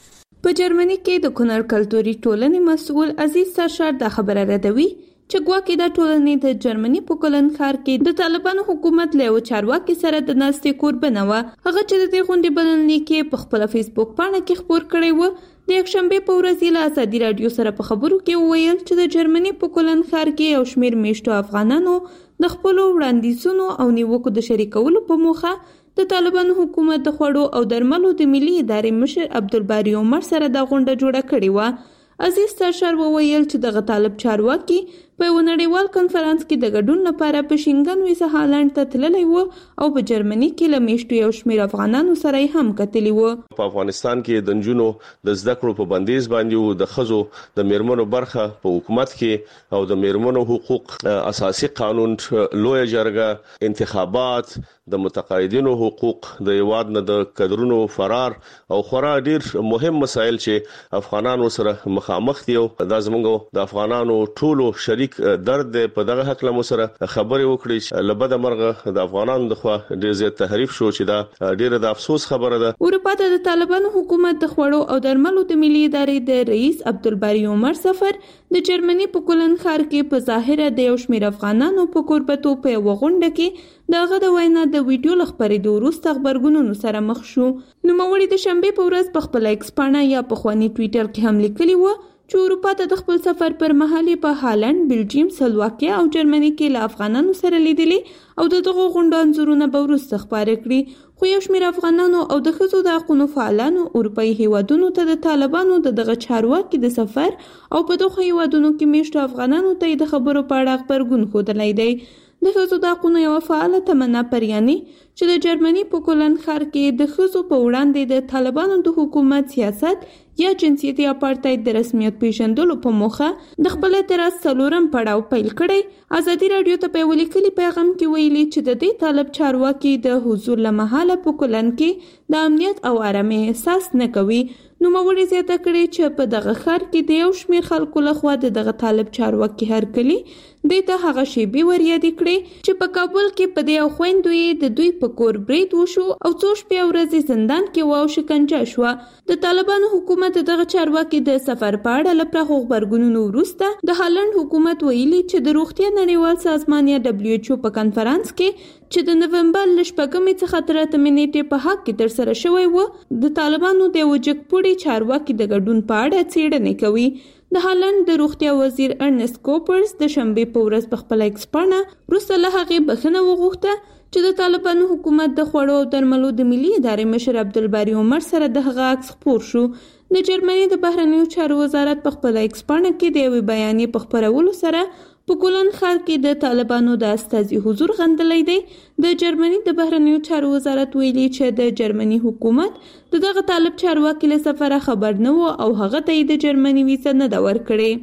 په جرمني کې د کونړ کلتوري ټولنې مسؤل عزیز سرشار د خبره ردوي چې ګواکې د ټولنې د جرمني په کولن ښار کې د طالبانو حکومت له یو چارواکي سره د ناستې قربانه و. هغه چې د دې غونډې بلنلیک کې په خپل فیسبوک پاڼه کې خبر کړی و. د یکشنبه په ورځ له ازادي رادیو سره په خبرو کې وویل چې د جرمني په کولن ښار کې یو شمېر میشتو افغانانو د خپل وړاندیزونو او نیوکو د شریکولو په موخه د طالبانو حکومت د خوړو او درملو د ملي ادارې مشر عبدالباری عمر سره د غونډه جوړه کړې و. عزیز سرشار وویل چې دغه طالب چارواکي په یو نړیوال کنفرانس کې د ګډون لپاره په شینګن ویزه هالند ته تللی و او په جرمني کې له میشتو یو شمېر افغانانو سره هم کتلی و. په افغانستان کې د نجونو د زده کړو په بندیز باندې و د ښځو د میرمنو برخه په حکومت کې او د میرمنو حقوق اساسي قانون لویه جرګه انتخابات د متقاعدینو حقوق د یواد نه د کډرونو فرار او خورا ډیر مهم مسایل چې افغانانو سره مخامخ دي او د زمونږ د افغانانو ټولو شریک درد په دغه حق له سره خبرې وکړي چې لبد مرغه د افغانانو د خوا ډیر زیات تحریف شو چې دا ډیره د افسوس خبره ده. اروپا ته د طالبانو حکومت د خوړو او درملو د ملي ادارې د رئیس عبدالباری عمر سفر د جرمني په کولن ښار کې په ظاهره د یو شمېر افغانانو په کوربتو په یو غونډه کې دغه د وینا د ویډیو لخبرې د وروسته خبرګونونو سره مخ شو. نوموړي د شنبه په ورځ په خپل ایکس پاڼه یا په خواني ټویټر کې هم لیکلي و چې اروپا ته د خپل سفر پر مهال په هالند، بلجیم، سلواکیا او جرمني کې له افغانانو سره لیدلي او د دغه غونډو انځورونه به وروسته خپاره کړي. خو یو شمېر افغانانو او د ښځو د حقونو فعالانو اروپایي هیوادونو ته د طالبانو د دغه چارواکي د سفر او په دغه هیوادونو کې میشتو افغانانو ته د خبرو په اړه خبرګون ښودلی دی. د ښځو د حقونو یوه فعاله تمنا پریاني چې د جرمني په کولن ښار کې د ښځو په وړاندې د طالبانو د حکومت سیاست یا جنسیتي اپارټاید د رسمیت پیژندلو په موخه د خپل اعتراض څلورم پړاو پیل کړی. ازادي رادیو ته په یو لیکلي پیغام کې ویلي چې د دې طالب چارواکي د حضور له مهاله په کولن کې د امنیت او آرامۍ احساس نه کوي. نوموړي زیاته کړې چې په دغه ښار کې د یو شمېر خلکو لخوا د دغه طالب چارواکي هرکلي دې ته هغه شیبې وریادې کړې چې په کابل کې په دې خويندو یې د دوی په کور برید وشو او څو شپې ورځې زندان کې و او شکنجه شو. د طالبانو حکومت دغه چارواکي د سفر په اړه له پراخو خبرګونونو وروسته د هالند حکومت ویلي چې د روغتیا نړیوال سازمان یا دبليو ایچ او په کنفرانس کې چې د نومبر ل شپږمې څخه تر اتمې نیټې په حق کې ترسره شوی و د طالبانو د وجګپوړي چارواکي د ګډون په اړه څېړنې کوي. د هالند د روغتیا وزیر ارنست کوپرز د شنبه په ورځ په خپل ایکس پاڼه وروسته له هغې بخښنه وغوښته چې د طالبانو حکومت د خوړو او درملو د ملي ادارې مشر عبدالباری عمر سره د هغه عکس خپور شو. د جرمني د بهرنیو چارو وزارت په خپل ایکس پاڼه کې د یوې بیانیې په خپرولو سره په کولن ښار کې د طالبانو د استازي حضور غندلی دی. د جرمني د بهرنیو چارو وزارت ویلي چې د جرمني حکومت د دغه طالب چارواکي له سفره خبر نه و او هغه ته یې د جرمني ویزه نه ده ورکړې.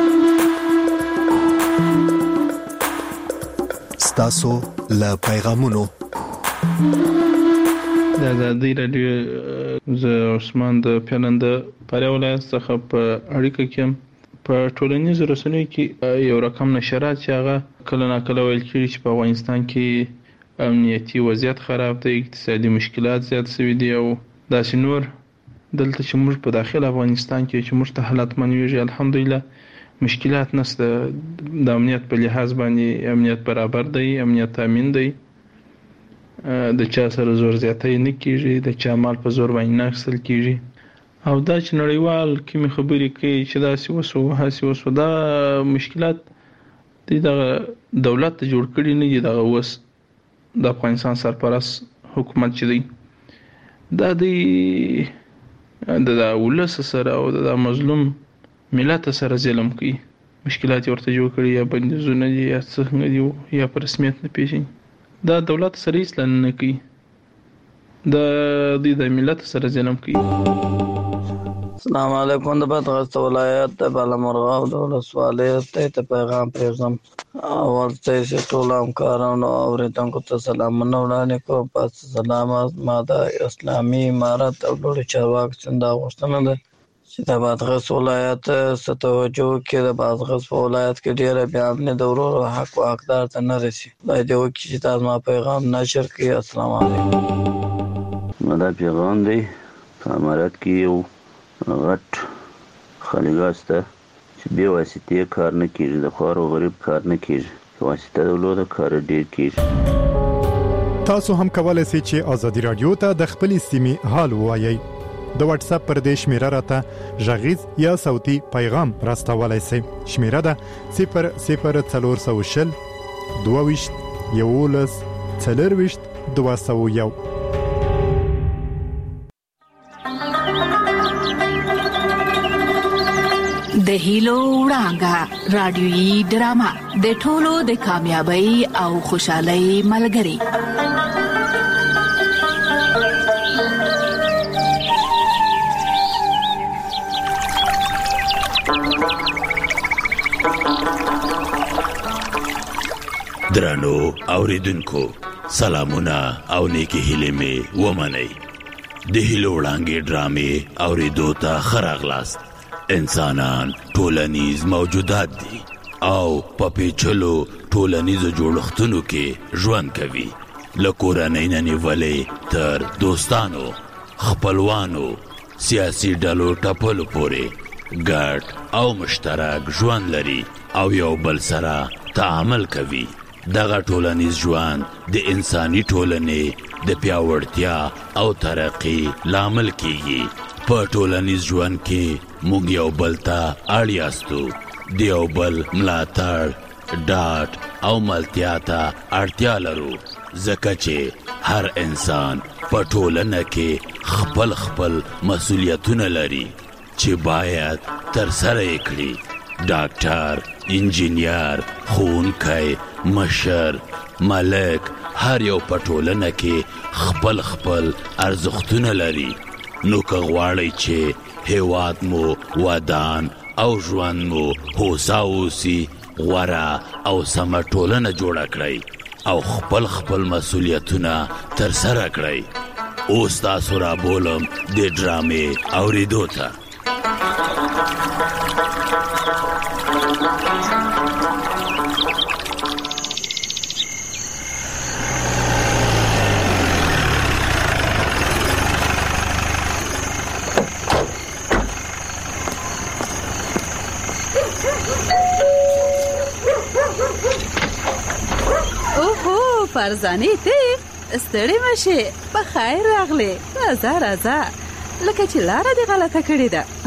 ستاسو له پیغامونو د ازادي رادیو زه عثمان د پیلند پاره ولایت څخه په اړیکه کې په ټولنیزو رسنیو کې یو رقم نشرات چې هغه کله ناکله ویل کېږي چې په افغانستان کې امنیتي وضعیت خراب دی، اقتصادي مشکلات زیات شوي دي او داسې نور. دلته چې موږ په داخل افغانستان کې چې موږ ته حالت منویږي الحمدلله مشکلات نشته. د امنیت په لحاظ باندې امنیت برابر دی، امنیت تامین دی، د چا سره زور زیاتی نه کېږي، د چا مال په زور باندې نه اخیستل کېږي. او دا چې نړیوال کومې خبرې کوي چې داسې وسو هاسې وسو دا مشکلات دی دغه دولت ته جوړ کړي نه دي. دغه اوس د افغانستان سرپرست حکومت چې دی دا دی د ولس سره او د مظلوم ملت سره ظلم کوي. مشکلات ورته جوړ کړي یا بندیزونه دي یا څنګه دي یا په رسمیت نه پیژني. دا دولت سره اصلاً نه کوي، د دې د ملت سره ظلم کوي. السلام علیکم. د بدغست ولایت د بالامرغاب د ولسوالۍ ته پیغام پرېږدم. اول ته چې ټول همکارانو او اورېدونکو ته سلامونه وړاندې کوم. پس سلامات ما د اسلامي امارت او لوړو چارواکو څخه دا غوښتنه ده چې د بادغیس ولایت څخه توجه وکړي. د بادغیس په ولایت کې ډېره بې امني د ورور حق او حقدار ته نه رسي. خدای دې وکړي چې تاسو ما پیغام نشر کړي. السلام علیکم. دا پیغام دی په امارت کې یو غټ خالیګاه شته چې بې واسطې کار نه کېږي، د خوار او غریب کار نه کېږي، په واسطه درلوده کار ډېر کېږي. تاسو هم کولای شئ چې ازادي رادیو ته د خپلې سیمې حال ووایئ. د واتس اپ پر دې شمیره راته غږیز یا صوتي پیغام راستولای شئ. شمیره ده صفر صفر څلور سوه شل دوه ویشت یولس څلور ویشت دوه سوه یو. د هیلو وړانګه رادیويي ډرامه د ټولو د کامیابی او خوشحالۍ ملګری. درانو اوریدونکو سلامونه او نیکی هیلې مې ومنئ. د هیلو وړانګې ډرامې اوریدو ته ښه راغلاست. انسانان ټولنیز موجودات دي او په پیچلو ټولنیزو جوړښتونو کې ژوند کوي، له کورنۍ نه نیولې تر دوستانو، خپلوانو، سیاسي ډلو ټپلو پورې ګډ او مشترک ژوند لري او یو بل سره تعامل کوي. دغه ټولنیز ژوند د انساني ټولنې د پیاوړتیا او ترقی لامل کیږي. په ټولنیز ژوند کې موږ یو بل ته اړ یاستو، د یو بل ملاتړ، ډاډ او ملتیا ته اړتیا لرو، ځکه چې هر انسان په ټولنه کې خپل خپل مسؤلیتونه لري چې باید ترسره یې کړي. ډاکټر، انجینیر، ښوونکی، مشر، ملک، هر یو په ټولنه کې خپل خپل ارزښتونه لري. نو که غواړئ چې هیواد مو ودان او ژوند مو هوسا اوسي، غوره او سمه ټولنه جوړه کړئ او خپل خپل مسؤلیتونه ترسره کړئ. اوس تاسو را بولم د ډرامې اوریدو ته. فرزانه ته ستړي مشه، په خیر راغله. راځه راځه، لکه چې لاره دې غلطه کړې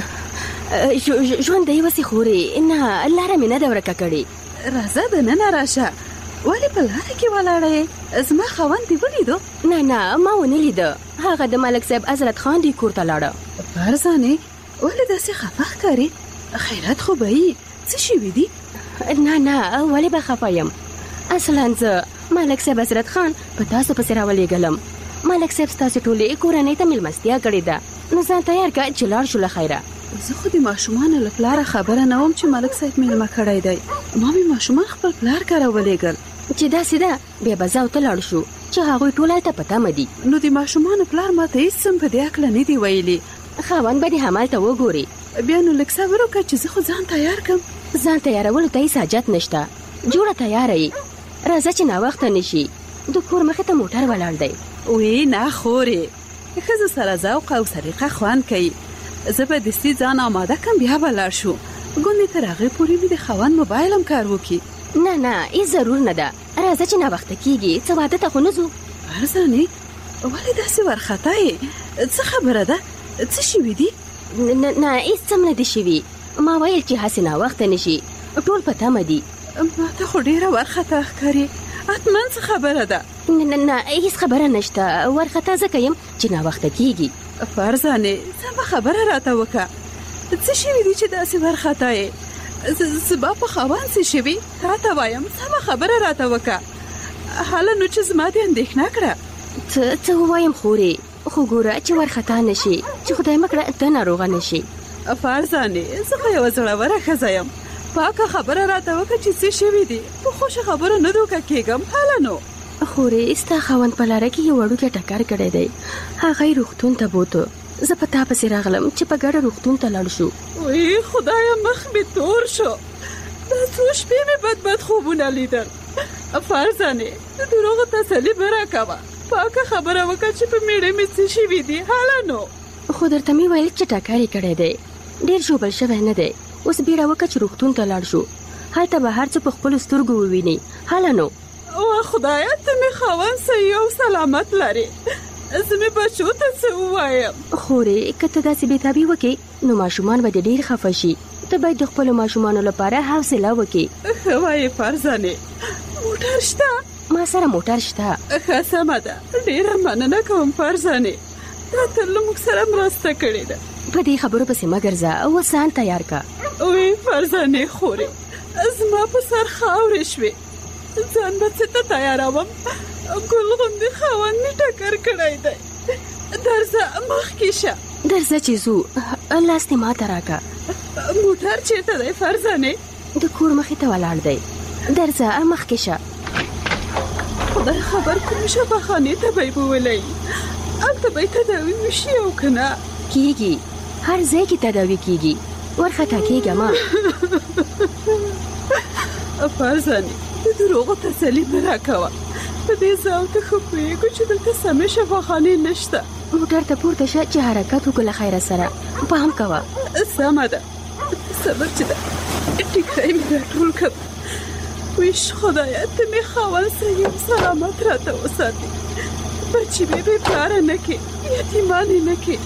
ده. ژوند دی وسی خوري، نه لاره مې نه ده ورکه کړې. راځه دننه راشه. ولې په لاره کې ولاړې؟ زما خاوند دې ولیدو؟ نه نه ما ونه لیده. هغه د ملک صاحب حضرت خان دی کور ته لاړه. فرزانه ولې داسې خفه ښکارې؟ خیرات خو به یې څه شوي دي؟ نه نه ولې به خفه یم؟ اصلا زه ملک صاحب حضرت خان په تاسو پسې راولېږلم. ملک صاحب ستاسو ټولې کورنۍ ته مېلمستیا کړې ده، نو ځان تیار کړه چې لاړ شو له خیره. زه خو د ماشومانو له پلاره خبره نه وم چې ملک صاحب مېلمه کړی دی. ما مې ماشومان خپل پلار کره ولېږل چې داسې ده. بیا به زه او ته لاړ شو چې هغوی ټول هلته په تمه دي. نو د ماشومانو پلار ما ته هېڅ هم په دې هکله نه دي ویلي. خاوند به دې همالته وګوري. بیا نو لږ صبر وکړه چې زه خو ځان تیار کړم. ځان تیارولو ته هېڅ حاجت نشته، جوړه تیاره یې. راځه چې ناوخته نشي، د کور مخې ته موټر ولاړ دی. وی نه خورې، ښځو سره ذوق او سلیقه خوند کوي. زه به دستي ځان آماده کړم، بیا به لاړ شو. ګوندې تر هغې پورې مې د خاوند موبایل هم کار وکړي. نه نه هېڅ ضرور نه ده. راځه چې ناوخته کېږي، څه واده ته خو نه ځو. فرزانې ولې داسې وارخطا یې؟ څه خبره ده؟ څه شوي دي؟ نه نه هېڅ هم نه دي شوي. ما ویل چې هسې ناوخته نشي، ټول په تمه دي. ما ته خو ډېره وارخطا ښکارې. حتما څه خبره ده؟ نه نه هېڅ خبره نشته. وارخطا ځکه یم چې ناوخته کېږي. فرزانې سمه خبره راته وکړه. څه شوي دي چې داسې وارخطا یې؟ زما په خاوند څه شوي؟ تا ته وایم سمه خبره راته وکړه. حاله نو چې زما دې اندېښنه کړه. څه څه وایم خورې، خو ګوره چې ورخطا نشي، چې خدای مکړه ته ناروغه نشي. فرزانه زه خو یوه زړوره ښځه یم، پاکه خبره راته وکړه چې څه شوي دي، په خوښه خبره نه دوکه کېږم. حاله نو خورې ستا خاوند په لاره کې یو وړوکی ټکر کړی دی، هغه یې روغتون ته بوته. زه په تا پسې راغلم چې په ګډه روغتون ته لاړ شو. وی خدایا مخ مې تور شو، دا څو شپې مې بد بد خوبونه لیدل. فرزانه د دروغو تسلي مه راکوه، پاکه خبره وکړه چې په میړه مې څه شوي دي. حاله نو خو درته مې ویل چې ټکر یې کړی دی، ډېر ژوبل شوی نه دی. اوس بیړه وکړه چې روغتون ته لاړ شو، هلته به هر څه په خپلو سترګو وویني. حاله نو وا خدایا ته مې خاوند صحیح او سلامت لرې، زه مې بچو ته څه ووایم؟ خورې که ته داسې بېتابي وکړې نو ماشومان به دې ډېر خفه شي. ته باید د خپلو ماشومانو لپاره حوصله وکړې. ښه وایې فرزانې، موټر شته؟ ما سره موټر شته. ښه سمه ده، ډېره مننه کوم فرزانې، تا تل موږ سره مرسته کړې ده. په دې خبرو پسې مه ګرځه، اوس ځان تیار که. وی فرزانې خورې زما په سر خاورې شوې، ځان به څه ته تیاروم؟ ګل غوندې خاوند مې ټکر کړی دی. درځه مخکې شه. درځه چې ځو، لاس دې ما ته راکړه. موټر چېرته دی فرزانې؟ د کور مخې ته ولاړ دی، درځه مخکې شه. خدای خبر کوم شفاخانې ته به یې بولی، هلته به یې تداوي وشي او که نه؟ کېږي، هر ځای کې تداوي کېږي، ورخطا کېږه مه. فرزانې د دروغو تسلي مه راکوه، په دې ځای ته ښه پوهېږو چې دلته سمې شفاخانې نشته. موټر ته پورته شه چې حرکت وکړو له خیره سره، پام کوه. سمه ده، صبر چې ده ټیکری مې راټول کړ. ویش خدایا ته مې خاوند صحیح سلامت راته وساتې، بچې مې بې پلاره نه کړې، یتیمانې نه کړې.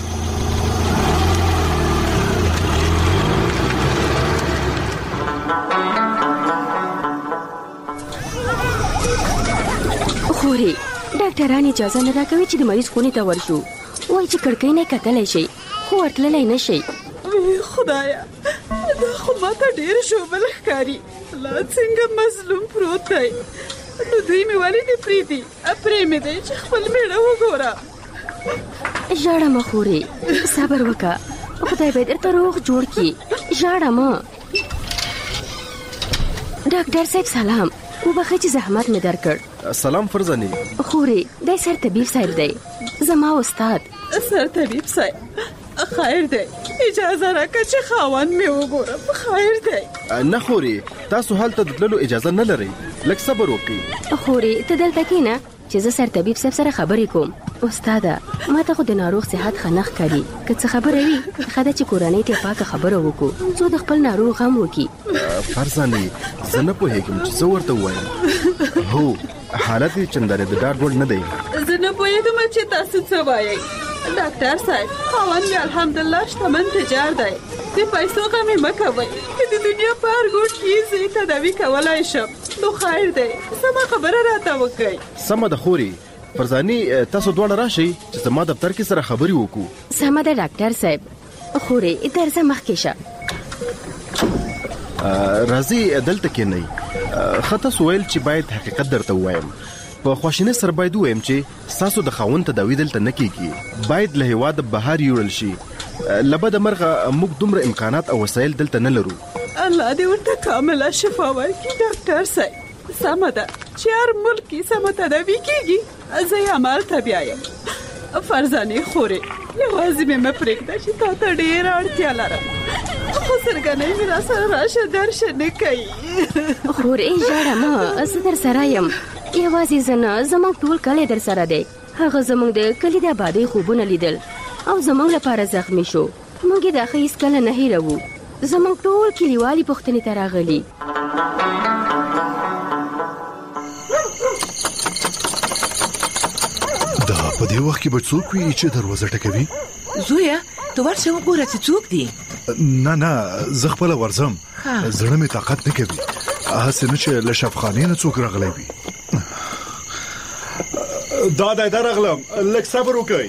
خورې ډاکټران اجازه نه راکوي چې د مریض خونې ته ورشو، وایي چې کړکۍ نه کتلی شئ خو ورتللی نه شئ. خدایا دا خو ماته ډېر ژوبل ښکاري، لا څنګه مظلوم پروت دی، نو دوی مې ولې نه پرېږدي؟ پرې مې دی چې خپل میړه وګوره. ژاړه مه خورې، صبر وکړه، خدای به درته روغ جوړ کړي، ژاړه مه. ډاکټر صاحب سلام، وبخئ چې زحمت مې درکړ. سلام فرزانې. خورې دی سر طبیب صاحب دی، زما استاد. سر طبیب صاحب خیر دی، اجازه راکړه چې خاوند مې وګورم. خیر دی. نه خورې، تاسو هلته د تللو اجازه نه لرئ، لږ صبر وکړئ. خورې ته دلته کښېنه چې زه سر طبیب صاحب سره خبرې کوم. استاده ما ته خو د ناروغ صحت ښه نه ښکاري، که څه خبره وي ښه ده چې کورنۍ ته پاکه خبره وکړو، څو د خپل ناروغ غم وکړي. فرزانې زه نه پوهېږم چې څه ورته ووایم. هو حالت یې چندانې د ډاډ وړ نه دی. زه نه پوهېږم چې تاسو څه وایئ. ډاکټر صاحب خاوند مې الحمدلله شتمن تجار دی، د پیسو غم یې مه کوئ، که د دنیا په هر ګوټ کې زه یې تداوي کولی شم، نو خیر دی، سمه خبره راته وکړئ. سمه ده خورې. فرزانې تاسو دواړه راشئ چې زما دفتر کې سره خبرې وکړو. سمه ده ډاکټر صاحب. خورې درځه مخکې شه. راځئ دلته کښېنئ. ښه تاسو ویل چې باید حقیقت درته ووایم. په خواشینۍ سره باید ووایم چې ستاسو د خاوند تداوي دلته نه کېږي، باید له هېواده بهر یوړل شي. له بده مرغه موږ دومره امکانات او وسایل دلته نه لرو. الله دې ورته کامله شفا ورکړي ډاکټر صاحب. سمه ده چې هر ملک کې سمه تداوي کېږي، زه یې همالته بیا یم. فرزانې خورې یوازې مې مه پرېږده چې تا ته ډېره اړتیا لرم، خو سرګنۍ مې را سره راشه درشه نه کوي. خورې ژاړه مه، زه در سره یم، یوازې زه نه زموږ ټول کلی در سره دی. هغه زموږ د کلي د آبادۍ خوبونه لیدل او زموږ لپاره زخمی شو، موږ یې دا ښه هېڅکله نه هېروو. زموږ ټول کلیوالي پوښتنې ته راغلي. دا په دې وخت کې به څوک وي چې دروازه ټکوي؟ زویه ته ورشه وګوره چې څوک دی. نه نه زه خپله ورځم، زړه مې طاقت نه کوي، هسې نه چې له شفخانې نه څوک راغلی وي. دا دی درغلم، لږ صبر وکئ.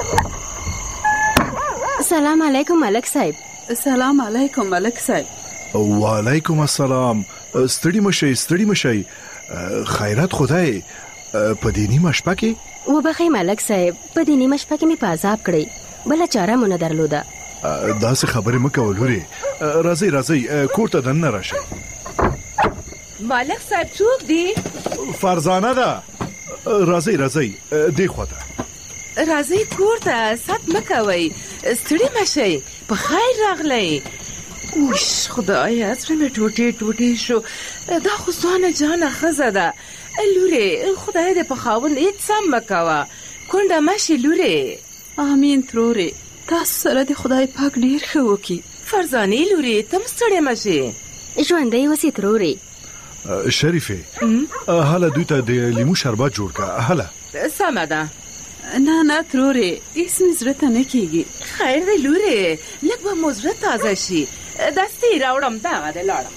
سلام علیکم ملک صاحب. سلام علیکم ملک صاحب. وعلیکم السلام. ستړي مشي ستړي مشي خیرات خدای په دې نیمه شپه کې وبخې ملک صاحب په دې نیمه شپه کې مې په عذاب کړی بل چاره مونږ درلوده. دا څه خبره مکه ولوري. راځي راځي کور ته دننه راشي. ملک صاحب څوک دی؟ فرزانه ده. راځي راځي دی خواته. راځي کور ته ست مکوي ستړي مشي په خیر راغلی. اوش خدایا زړه مې ټوټې ټوټې شو. دا خو ځوانه جانه ښځه ده. لورې خدای دې په خاوند هېڅ سم مکوه کونډه مشي لورې. امین ترورې تاسو سره د خدای پاک ډېر ښه وکړي. فرزانې لورې ته هم ستړې مشې. ژوندی اوسې ترورې. شریفې هله دوی ته د لیمو شربت جوړ کړه. هله سمه ده. نه نه ترورې هېڅ مې زړه ته نه کېږي. خیر دی لورې لږ به مو زړه تازه شي. دستي راوړم دغه دی لاړم.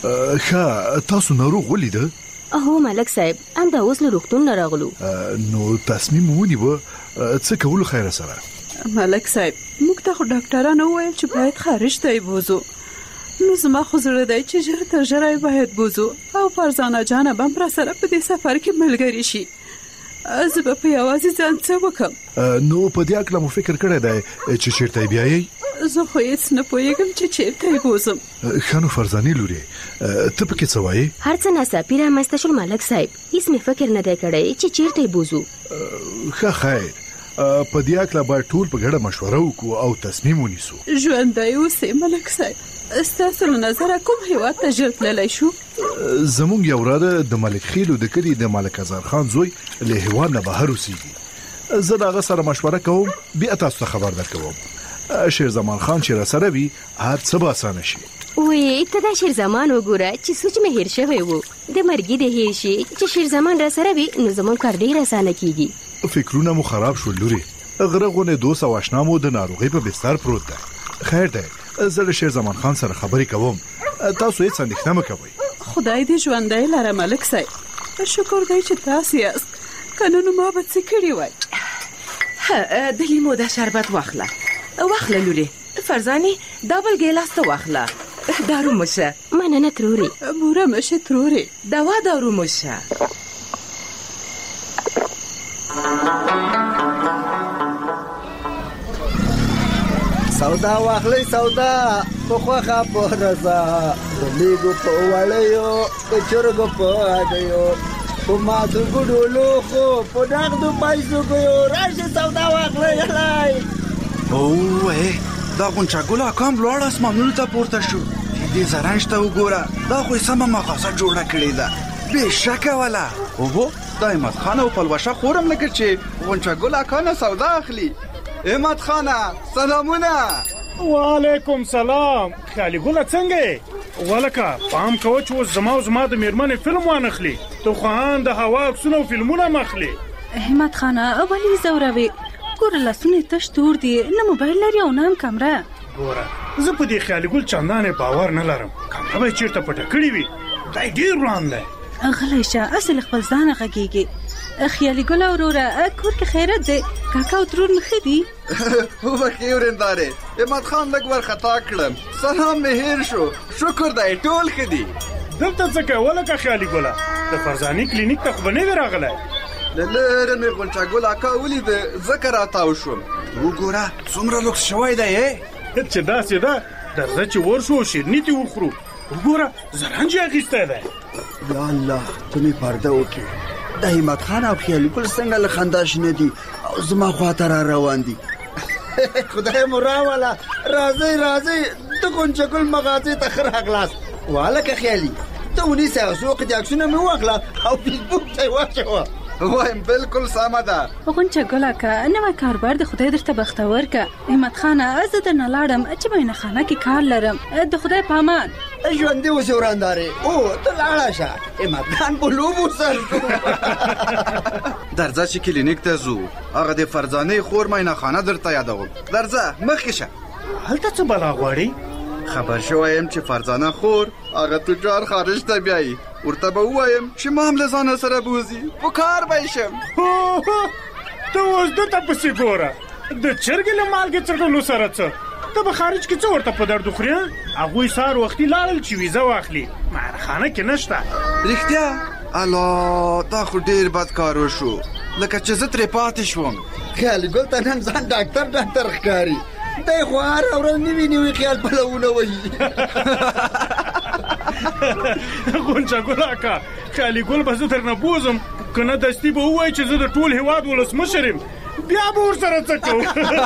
ښه تاسو ناروغ ولیده؟ هو ملک صاحب همدا اوس له روغتون نه راغلو. نو تصمیم ونیوه څه کولو خیره سره؟ ملک صاحب موږ ته خو ډاکټرانو وویل چې باید خارج ته یې بوزو. نو زما خو زړه دی چې ژر تر ژره یې باید بوزو او فرزانه جانه به هم را سره په دې سفر کې ملګري شي. زه به په یوازې ځان څه وکړم؟ نو په دې اړه مو فکر کړی دی چې چیرته یې بیایئ؟ زه خو هېڅ نه پوهېږم چې چیرته یې بوزم. ښه نو فرزانې لورې ته پکې څه وایې؟ هر څه ناڅاپي رامنځته شول ملک صاحب. هېڅ مې فکر نه دی کړی چې چیرته یې بوزو. ښه خیر په دې اړه باید ټول په ګډه مشوره وکړو او تصمیم ونیسو. ژوندی اوسې ملک صاحب. ستاسو له نظره کوم هېواد ته ژر تللی شو؟ زموږ یو وراره د ملک خیلو د کلي د ملک ازار خان زوی له هېواد نه بهر اوسېږي. زه د هغه سره مشوره کوم بیا تاسو ته خبر درکوم. شیر زمان خان چې را سره وي هر څه به اسانه شي. وې ته دا شیر زمان وګوره چې سوچ مې هېر شوی و. د مرګي د هېر شي چې شیر زمان را سره وي نو زموږ کار ډېر اسانه کیږي. فکرونه مو خراب شول لورې. غره غونه دوست او آشنا مو د ناروغۍ په بستر پروت ده. خیر ده زه له شیر زمان خان سره خبرې کوم. تاسو هیڅ اندېښنه مه کوئ. خدای دې ژوندی لره ملک صاحب. شکر دی چې تاسو یاست کنه نو ما به څه کړي وای. د لیمو د شربت واخله واخله لورې. فرزانې دا بل ګیلاس ته واخله. دارو مشه. مننه ترورې. بوره مشه ترورې. دوا دارو مشه. سودا واخلې سودا په خوخه په رضا د لیګو په وړیو د چرګو په اډیو په ماتو ګډو لوخو په دغدو پیسو ګو راشه سودا واخلې هلای. اوه دا غونچا ګولا کوم لوړ اسمانونو ته پورته شو. دې زرنج ته وګوره دا خو سمه مخاصه جوړه کړې ده بې شکه ولا. اوهو دا احمد خان او پلوشه خورم لکه چې غونچا ګولا کانه سودا اخلي. احمد خانه سلامونه. وعلیکم سلام. خالی ګوله څنګه ولکه پام کوه چې اوس زما او زما د میرمنې فلم وانخلي. تو خان د هوا عکسونه او فلمونه مخلي. احمد خانه اولی زوروي ګوره لاسونه تش تور دي نه موبایل لري او نه هم کمره. ګوره زه په دې خیالي ګل چندانې باور نه لرم. کمره به چیرته پټه کړې وي. دا ډېر روان دی. غلی شه اصل خپل ځانه غږیږي. خیالي ګل وروره کور کې خیرت دی کاکا او ترور مخې دي. وبخې ورندارې احمد خان لږ ورخطا کړم. سلام مې هېر شو. شکر دی ټول ښه دي. دلته څه کوې ولکه خیالي ګله د فرزانې کلینیک ته خو به نه وې راغلی. له لرې مې غونچا ګل اکا ولیده ځکه راتاو شوم. وګوره څومره لوکس شوی دی چې داسې ده درځه چې ورشو شیرني دې وخورو. وګوره زرنج یې اخیستی دی. یا الله ته مې پرده وکړې. د احمد خان او خیالي ګل څنګه له خندا شنه دي او زما خواته را روان دي. خدای مو راوله. راځئ راځئ د غونچا ګل مغازې ته ښه راغلاست. والکه خیالي ته ونیسئ او څو قطعې عکسونه مې واخله او فیسبوک ته یې واچوه. وایم بالکل سمه ده. غونچا ګله که نوی کاربار د خدای درته بختور که. احمد خانه زه درنه لاړم چې مینه خانه کې کار لرم. د خدای په امان. ژوندي اوسې ورندارې. او ته لاړه شه احمد خان په لوبو سر شو. درځه چې کلینیک ته ځو. هغه د فرزانې خور مینه خانه درته یادوم. درځه مخکې شه. هلته څه بلا غواړې؟ خبر شوی یم چې فرزانه خور هغه تجار خارج ته بیایي. ورته به ووایم چې ما هم له ځانه سره بوځي په کار به یې شم. ته اوس ده ته پسې ګوره د چرګې له مالګې څټلو سره څه ته به خارج کې څه ورته په درد وخوري؟ هغوی سهار وختي لاړل چې ویزه واخلي، معرخانه کې نشته. رښتیا؟ الله دا خو ډېر بد کار وشو، لکه چې زه ترې پاتې شوم. خیالي ګل ته نن ځان ډاکټر ډاکټر ښکاري، دی خو هره ورځ نوي نوي خیال پلونه وهي. غونچه ګل اکا، خیالي ګل به زه درنه بوزم، که نه دستي به ووایي چې زه د ټول هېواد ولسمشر یم، بیا به ورسره څه کوو.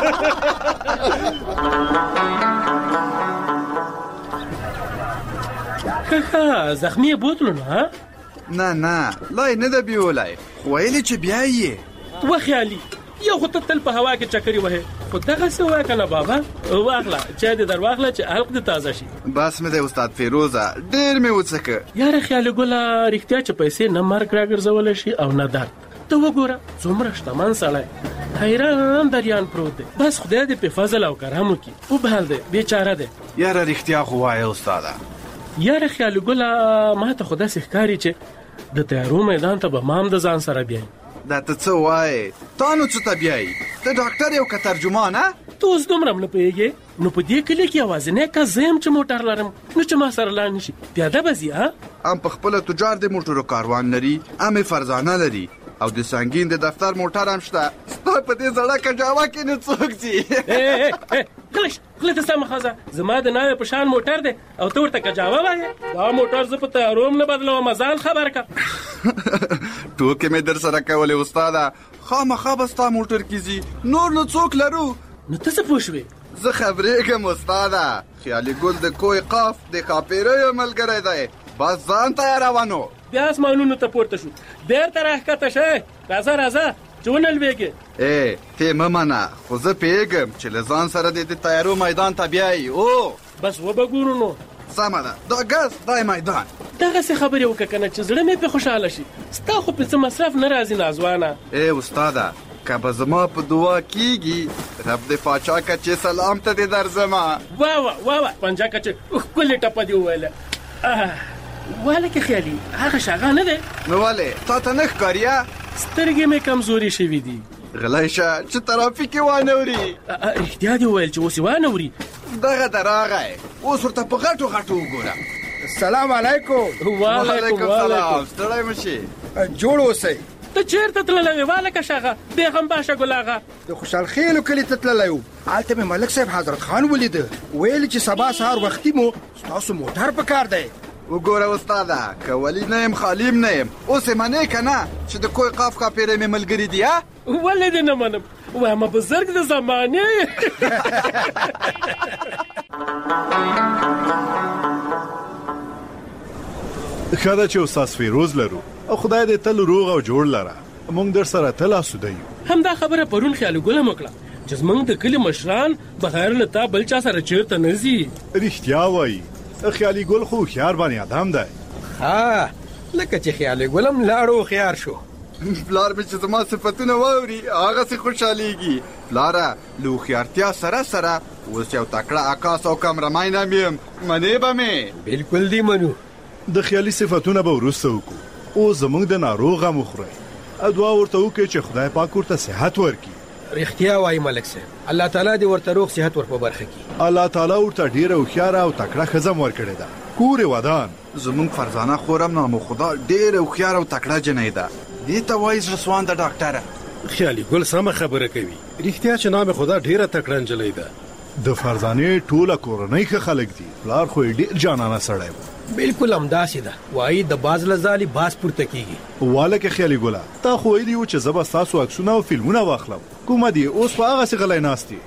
ښه زخمي یې بوتلو نو ها؟ نه نه لا یې نه ده بیولی، خو ویلې چې بیا یې وخیالي یو خو ته تل په هوا کې چکرې وهې، خو دغسې ووایه که نه بابا، واخله چای دې در واخله چې حلق دې تازه شي. بس مې دی استاد فیروزه، ډېر مې وڅکه. یاره خیالي ګله رښتیا چې پیسې نه مرګ راګرځولی شي او نه درد. ته وګوره څومره شتمن سړی، حیران دریان پروت دی، بس خدای دې په فضل او کرم وکړي، وبهال دی بیچاره دی. یاره رښتیا خو وایه استاده. یاره خیالي ګله ما ته خو داسې ښکاري چې د تیارو میدان ته به ما هم د ځان سره بیایي. دا ته څه وایې؟ تا نو څه ته بیایي؟ ته ډاکټر یو که ترجمانه؟ ته اوس دومره هم نه پوهېږې، نو په دې کلي کې یوازینی کس زه یم چې موټر لرم، نو چې ما سره لاړ نه شي پیاده به ځي. ها ام په خپله تجار د موټرو کاروان لري، ام یې فرزانه لري، او د سنګین د دفتر موټر هم شته. ستا په دې زړه کجاوه کې نه څوک ځي. غلی شه غلی ته سمه ښځه، زما د ناوې په شان موټر دی او ته ورته کجاوه وایې؟ دا موټر زه په تیارو هم نه بدلوم، ځان خبر که. ټوکې مې در سره کولې استاده، خامخا به ستا موټر کې ځي، نور نو څوک لرو؟ نو ته څه پوه شوې؟ زه خبرېږم استاده، خیالي ګل د کوی قاف د ښاپېریو ملګری دی، بس ځان تیاروه نو. بیا اسمانونو ته پورته شو، بېرته راښکته شئ، راځه راځه چې ونلوېږې. ای ته مه منه، خو زه پوهېږم چې له ځان سره دې د تیارو میدان ته بیایي. او بس وبه ګورو نو. سمه ده، دا ګز دا میدان. دغسې خبرې وکړه که نه چې زړه مې پرې خوشحاله شي، ستا خو پې څه مصرف نه راځي نازوانه. ای استاده که به زما په دعا کېږي، رب دې پاچا کچې سلام ته دې درځمه. وا وا وا وا پنجه کچې ښکلې ټپه دې وویله. والکه خیالي هغه شاغه نه دی؟ نو ولې تا ته نه ښکاري؟ سترګې مې کمزوري شوي دي. غلی شه چې ترافیک یې وانه وري. رښتیا دې وویل چې اوس یې وانه وري؟ دغه د راغی، اوس ورته په غټو غټو وګوره. السلام علیکم. وعلیکم السلام. ستړی مه شي، جوړ اوسئ. ته چېرته تللی وې والکه شاغه بیغم باشه ګل اغا؟ د خوشحال خیلو کلي ته تللی وو، هلته مې ملک صاحب حضرت خان ولیده، ویل چې سبا سهار وختي مو ستاسو موټر په کار دی. وګوره استاده، که ولی نه یم خالیم نه یم، اوس یې منې که نه چې د کوی قاف ښاپېری مې ملګري دي؟ ها ولې دې نه منم، وایم بزرګ د زمانې. ښه ده چې استاد فیروز لرو او خدای دې تل روغ او جوړ لره، موږ در سره تل اسوده یو. همدا خبره پرون خیالي ګله م وکړه چې زموږ د کلي مشران بغیر له تا بل چا سره چېرته نه ځي. رښتیا وایي، خیالي ګل خو هوښیار باندې ادم دی. ها لکه چې خیالي ګل هم لاړ هوښیار شو. پلار مې چې زما صفتونه واوري هغسې خوشحالیږي. پلاره له هوښیارتیا سره سره اوس یو تکړه عکاس او کمرمین هم یم، منې به مې؟ بلکل دی منو. د خیالي صفتونه به وروسته وکړو، اوس زموږ د ناروغ غم وخورئ، دعا ورته وکړئ چې خدای پاک ورته صحت ورکړي. رښتیا وایي ملک صاحب، الله تعالی دې ورته روغ صحت ور په برخه کړي. الله تعالی ورته ډېره هوښیاره او تکړه ښځه ورکړې ده، کور یې ودان. زموږ فرزانه خور هم نامو خدا ډېره هوښیاره او تکړه جنۍ ده، دې ته وایي زړه سوانده ډاکټره. خیالي ګل سمه خبره کوي، رښتیا چې نام خدا ډېره تکړه نجلۍ ده. د فرزانې ټوله کورنۍ ښه خلک دي، پلار خو یې ډېر جانانه سړی و. بالکل همداسې ده، وایي د باز له ځالې باز پورته کېږي. والکه خیالي ګله، تا خو ویلي وو چې زه به ستاسو عکسونه او فلمونه واخلم، کومه دي اوس په هغسې غلی ناست دي؟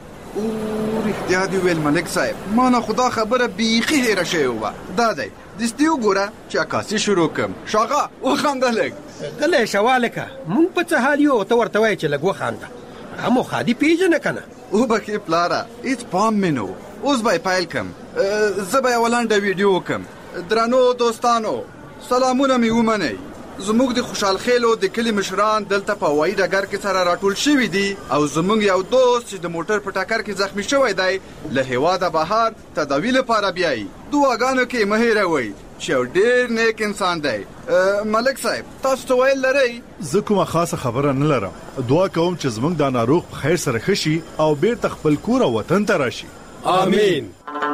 رښتیا دې ویل ملک صاحب، ما نه خدا خبره بیخي هېره شوې وه. دا دی دستي وګوره چې عکاسي شروع کړم. شاغه وخانده لږ. غلی شه والکه، مونږ په څه حال یو، ته ورته وایې چې لږ وخانده. همو خادي پېژنه که نه؟ وبکې پلاره، هېڅ پام مې نه و. اوس به یې پیل کړم، زه به یوه لنډه ویډیو وکړم. درنو دوستانو، سلامونه مې ومنئ. زموږ د خوشحال خیلو د کلي مشران دلته په هوایي ډګر کې سره راټول شوي دي، او زموږ یو دوست چې د موټر په ټکر کې زخمی شوی دی له هېواده بهر تداوي لپاره بیایي. دعاګانو کې مه هېروئ چې یو ډېر نیک انسان دی. ملک صاحب تاسو څه ویل لرئ؟ زه کومه خاصه خبره نه لرم، دعا کوم چې زموږ دا ناروغ په خیر سره ښه شي او بیرته خپل کور او وطن ته راشي. آمین.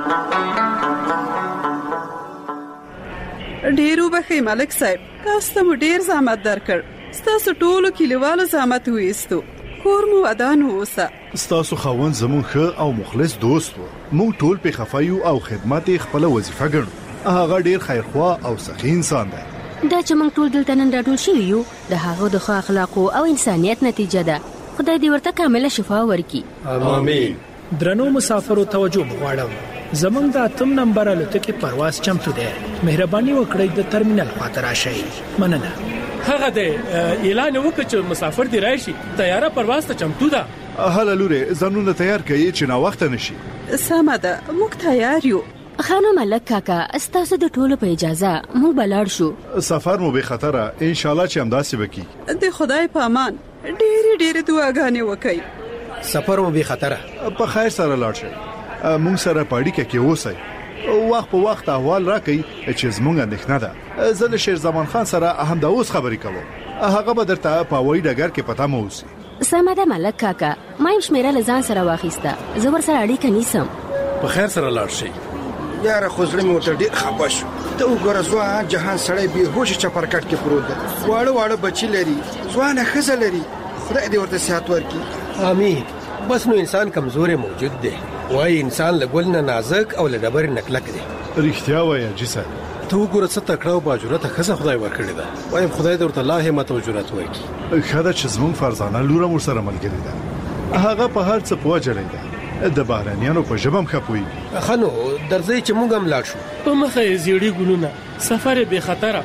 ډیرو بخې ملک صاحب، تاسو مو ډیر زحمت درکړ. ستاسو ټولو کلیوالو زحمت وېستو. کور مو ودان اوسه. ستاسو خاوند زمون ښه او مخلص دوست و. مونږ ټول په خفایو او خدمت خپل وظیفه ګڼو. هغه ډیر خیرخوا او سخي انسان دی. دا چې موږ ټول دلته نن راټول شوي یو د هغه د ښه اخلاقو او انسانیت نتیجه ده. خدای دې ورته کامله شفا ورکړي. آمین. درنو مسافرو توجه غواړم. زمونږ د اتم نمبر الوتکې پرواز چمتو دی. مهرباني وکړئ د ترمینل خواته راشئ. مننه. هغه د اعلان وکړ چې مسافر دی راشي. طیاره پرواز ته چمتو ده. هله لوري ځانونه تیار کړئ چې نا وخت نشي. سمه ده، موږ تیار یو. خانو ملک کاکا، ستاسو د ټولو په اجازه موږ بلاړ شو. سفر مو به خطره ان شاء الله چې همداسې وکړي. د خدای په امان. ډېرې ډېرې دعاګانې وکړئ. سفر مو به خطره. په خیر سره لاړ شئ. مونږ سره پاړی کې اوسئ. وخت په وخت احوال راکړئ چې زمونږ اندېښنه ده. زه د شیر زمان خان سره هم د اوس خبرې کوم. هغه به درته په وای ډګر کې پتا مو اوسي. سمه ده ملک کاکا، ما یې شمیره لزان سره واخیسته. زه ور سره اړیکه نیسم. په خیر سره لاړ شئ. یاره خو زړه مې ورته ډېر خفه شو. ته وګوره ځوان جهان سړی بېهوشه چپرکټ کې پروت دی. واړه واړه بچي لري، ځوانه ښځه لري. خدای دې ورته صحت ورکړي. آمین. بس نو انسان کمزورې موجود دی. وایي انسان له ګل نه نازک او له ډبرې نه کلک دی. رښتیا وایه جیسه. ته وګوره څه تکړه او باجرته ښځه خدای ورکړې ده. وایم خدای دې ورته لا همت او جرأت ورکړي. ښه ده چې زموږ فرزانه لور هم ورسره ملګرې ده. هغه په هر څه پوه جړی ده. د بهرانیانو په ژبه هم ښه پوهېږي. ښه نو درځئ چې موږ هم لاړ شو. په مخه یې زیړي ګلونه، سفر یې بې خطره.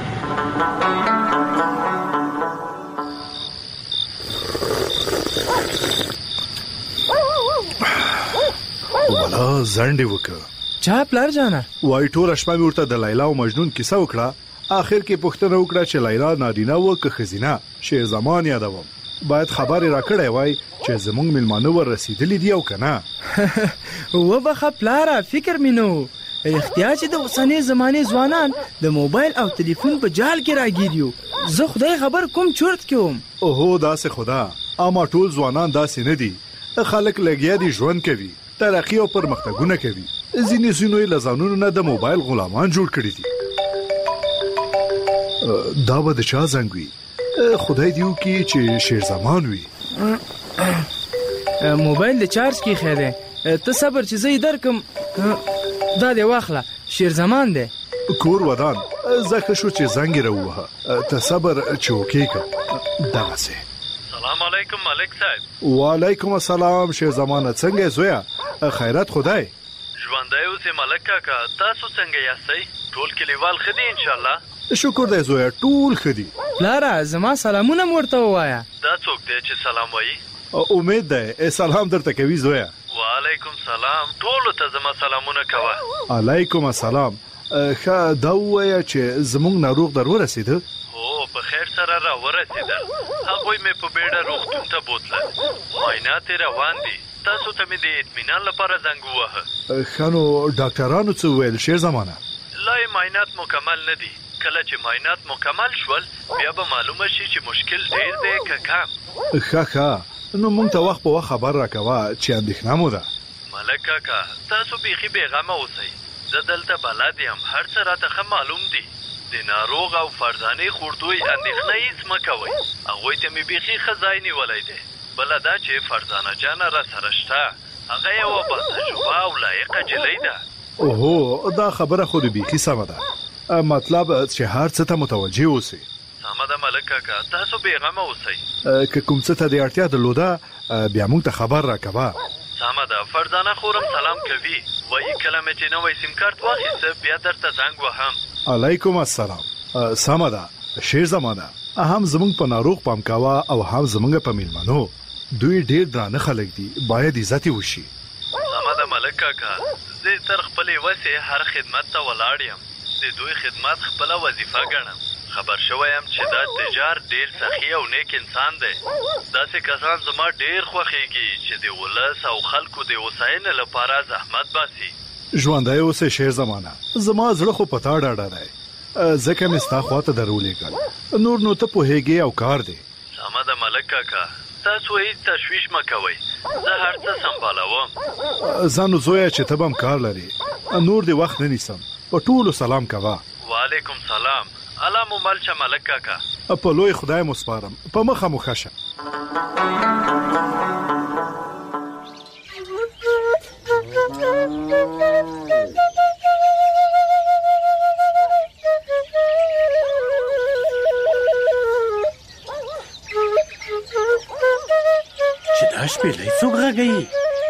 ولا زنډې وکړه. چا پلار جانا؟ وای ټول شپه مې ورته د لیلا او مجنون کیسه وکړه. آخر کې پوښتنه وکړه چې لیلا نارینه و که ښځینه. شیر زمان یادوم. باید خبر راکړی وای چې زمونږ ملمانه ور رسیدلی دی او کنه. و بخه پلاره فکر مینو. احتیاج د اوسنۍ زمانه ځوانان د موبایل او ټلیفون په جال کې راګیریو. زه خدای خبر کوم چورت کوم. اوهو داسې خدا. اما ټول ځوانان داسې نه دي. خلک لګیا دي ژوند کوي. ترقی او پرمختګونه کوي. ځینې ځینې لزانونو نه د موبایل غلامان جوړ کړي دي. دا به د چا زنګ وي؟ خدای دیو کی چې شیر زمان وي. موبایل د چارج کې خیره. ته صبر چې زه درکم. دا دی واخله، شیر زمان دی. کور ودان زکه شو چې زنګ راووه. ته صبر چې وکیکه. دغه سه. سلام علیکم ملک صاحب. وعلیکم السلام شیر زمان. څنګه زویا؟ خیرات خدای. ژوندی اوسې ملک کاکا، تاسو څنګه یاستئ؟ ټول کلیوال ښه دي ان شاء الله؟ شکر دی زویا، ټول ښه دي. لاره زما سلامونه ورته ووایه. دا څوک دی چې سلام وایي؟ امید دی سلام درته کوي زویا. وعلیکم سلام. ټولو ته زما سلامونه کوه. علیکم السلام. ښه دا ووایه چې زمونږ ناروغ در ورسېده؟ هو په خیر سره را ورسېدل. هغوی مې په بیړه روغتون ته بوتلل. معاینات یې روان دي. تاسو ته مې د اطمینان لپاره زنګ ووهه. ښه نو ډاکټرانو څه وویل شیر زمانه؟ لا یې معاینات مکمل نه دي. کله چې معاینات مکمل شول بیا به معلومه شي چې مشکل ډېر دی که کم. ښه ښه نو مونږ ته وخت په وخت خبر راکوه چې اندېښنه مو ده. ملک کاکا تاسو بیخي بېغمه اوسئ. زه دلته بلد یم، هر څه راته ښه معلوم دي. د ناروغ او فرزانې خوردوی اندېښنه هېڅ مه کوئ. هغوی ته مې بیخي ښه ځای نیولی دی. بله دا چې فرزانه جانه را سره شته. هغه یوه باتجربه او لایقه جلۍ ده. اوهو دا خبره خو د بیخي سمه ده. مطلب چې هر څه ته متوجه اوسئ. سمه ده ملک کاکا، تاسو بېغمه اوسئ. که کوم څه ته د اړتیا درلوده بیا موږ ته خبر راکوه. سمه ده. فرزانه خورم سلام کوي. وایي کله مې چې نوی سیم کارت واخیسته بیا درته زنګ وهم. علیکم السلام. سمه ده شیر زمانه. هم زمونږ په ناروغ پام کوه او هم زمونږ په میلمنو. دوی ډېر درانه خلک دي، باید عزت یې وشي. سمه ده ملک کاکا، زه تر خپلې وسې هر خدمت ته ولاړ یم. د دوی خدمت خپله وظیفه ګڼم. خبر شوی یم چې دا تجار ډېر سخي او نیک انسان دی. داسې کسان زما ډېر خوښېږي چې د ولس او خلکو د هوساینې لپاره زحمت باسي. ژوندی اوسې شیر زمانه. زما زړه خو په تا ډاډه دی. ځکه مې ستا خواته در ولېږل. نور نو ته پوهېږې او کار دی. سمه ده ملک کاکا، تاسو هیڅ تشویش مه کوئ، زه هر څه سمبالوم. ځانو زویا چې ته به هم کار لري، نور دې وخت نه نیسم. په ټولو سلام کوه. وعلیکم سلام. الله مو مل شه ملک کاکا. په لوی خدای مو سپارم. په مخه مو ښه شه. چې دا شپېلۍ څوک غږوي؟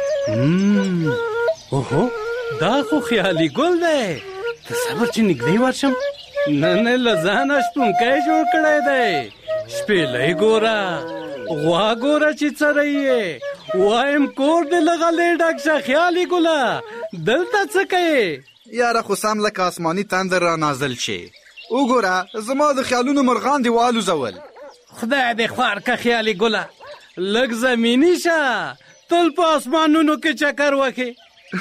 اوهو، دا خو خیالي ګل دی. ته صبر چې نږدې ورشم. نه نه، له ځانه شپونکی جوړ کړی دی. شپېلۍ ګوره، غوا ګوره چې څرې یې. وایم کور دې له غلې ډک شه خیالي ګله. دلته څه کوې؟ یاره خو سم لکه آسماني تندر را نازل شي. وګوره زما د خیالونو مرغان دې والوزول. خدای دې خوار که خیالي ګله. لږ زمینی شه، تل په اسمانونو کې چکر وکې.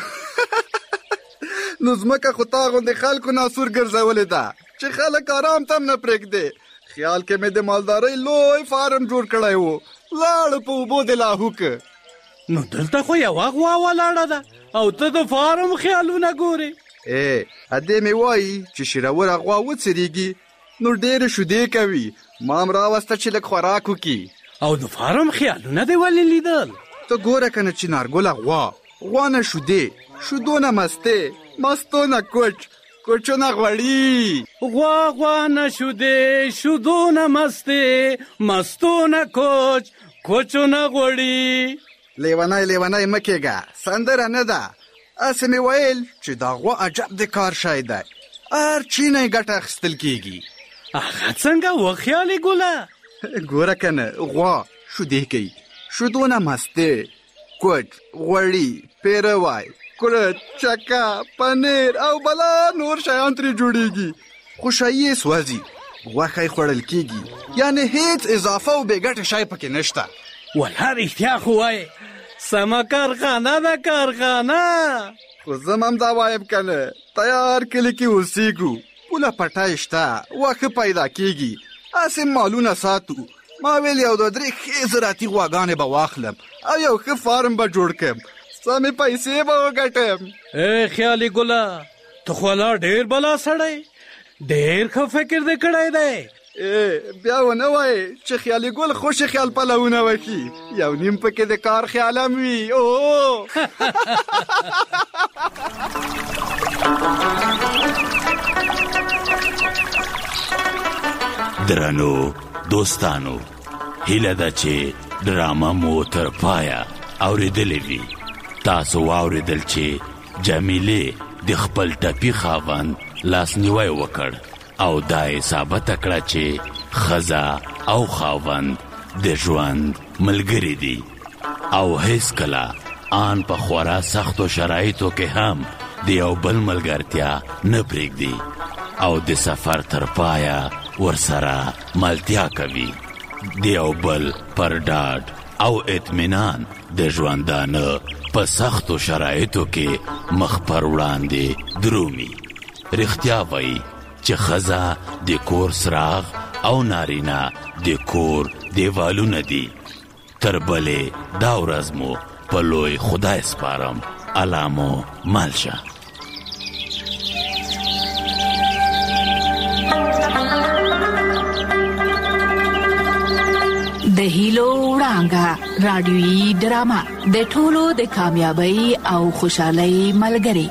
نو ځمکه خو تا غوندې خلکو ناسور ګرځولې ده چې خلک آرام تم نه پرېږدې. خیال کې مې د مالدارۍ لوی فارم جوړ کړی و، لاړ په اوبو د لاهو که. نو دلته خو یوه غوا ولاړه ده او ته د فارم خیالونه ګورې. ای ادې مې وایي چې شیروره غوا وڅریږي نو ډېرې شیدې کوي. ما هم راوسته چې لږ خوراک وکړي. او د فارم خیالونه دې ولې لیدل؟ ته ګوره که نه چنارګله غوا، غوا نه شیدې، شیدو نه مستې، مستو نه کوچ، کوچو نه غوړي. غوا غوا نه شیدې، شیدو نه مستې، مستو نه کوچ، کوچو نه غوړي. لیونی لیونی مه کېږه، سندره نه ده. هسې مې ویل چې دا غوا عجب د کار شی دی. هر چی نه یې ګټه اخیستل کېږي. هغه څنګه و خیالي ګله؟ ګوره که نه غوا شیدې کوي، شیدو نه مستې، کوچ، غوړي، پیروی، کورت، چکه، پنیر او بلا نور شیان ترې جوړېږي. خو شایي یې سوځي، غوښه یې خوړل کېږي. یعنې هیڅ اضافه او بې ګټې شی پکې نشته. ولا رښتیا خو وایې، سمه کارخانه ده کارخانه. خو زه هم دا وایم که نه، تیار کلي کې اوسېږو، پوله پټی شته، واښه پیدا کېږي، هسې مالونه ساتو. ما ویل یو دوه درې ښې زراعتي غواګانې به واخلم او یو ښه فارم به جوړ کړم، سمې پیسې به وګټم. ای خیالي ګله، ته خو لا ډېر بلا سړی، ډېر ښه فکر دې کړی دی. ای بیا ونه وایې چې خیالي ګل خوشې خیال پلونه وکړي، یو نیم پکې د کار خیال هم وي. او درنو دوستانو، هیله ده چې ډرامه مو تر پایه اورېدلې وي. تاسو واورېدل چې جمیلې د خپل ټپي خاوند لاسنیوی وکړ او دا یې ثابته کړه چې ښځه او خاوند د ژوند ملګري دي او هیڅکله آن په خورا سختو شرایطو کې هم د یو بل ملګرتیا نه پرېږدي او د سفر تر پایه ورسره ملتیا کوي. د یو بل پر ډاډ او اطمینان د ژوندانه په سختو شرایطو کې مخ پر وړاندې درومي. رښتیا وایي چې ښځه د کور څراغ او نارینه د کور دیوالونه دي. تر بلې دا ورځ مو په لوی خدای سپارم. الله مو مل شه. د هیلو وړانګه رادیویي ډرامه د ټولو د کامیابی او خوشحالۍ ملګری.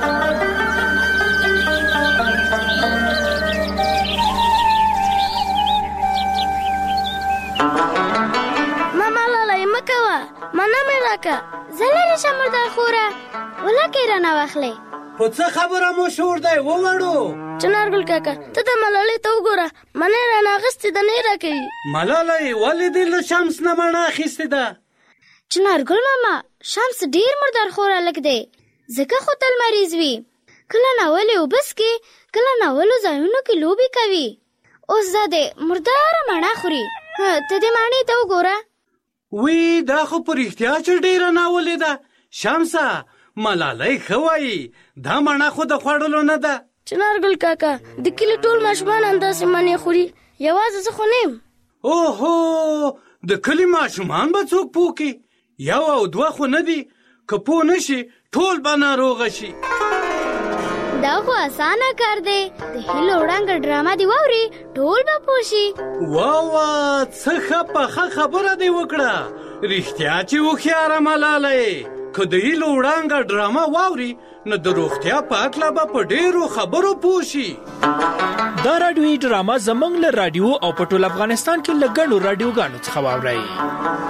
ماما لاله مکوه مانا مې راکه زلره شمردار خوره ولکه رانه واخلې. په څه خبره مو شور دی ووړو؟ چنارګل کاکا ته د ملالۍ ته وګوره، منې رانه اخیستې ده نه یې راکوي. ملالۍ ولې دې له شمس نه مڼه اخیستې ده؟ چنارګل ماما شمس ډېر مردار خور هلک دی، ځکه خو تل مریض وي. کله ناولې اوبه څښي، کله ناولو ځایونو کې لوبې کوي. اوس دا دی مرداره مڼه خوري. ته دې مڼې ته وګوره. وی دا خو په رښتیا چې ډېره ناولې ده. شمسه ملالۍ ښه وایي، دا مڼه خو د خوړلو نه ده. چنارګل کاکا د کلي ټول ماشومان همداسې مڼې خوري، یوازې زه خو نه یم. اوهو د کلي ماشومان به څوک پوه کړي؟ یو او دوه خو نه دي، که پوه نه شي ټول به ناروغه شي. دا خو اسانه کار دی، د هیلو وړانګه ډرامه دی واوري ټول به پوه شي. واه واه څه ښه پخه خبره دې وکړه. رښتیا چې هوښیاره ملاله یې. که د هیلو وړانګه ډرامه واوري نو د روغتیا په هکله به په ډېرو خبرو پوه شي. دا راډیویي ډرامه زموږ له راډیو او په ټول افغانستان کې له ګڼو راډیوګانو څخه واورئ.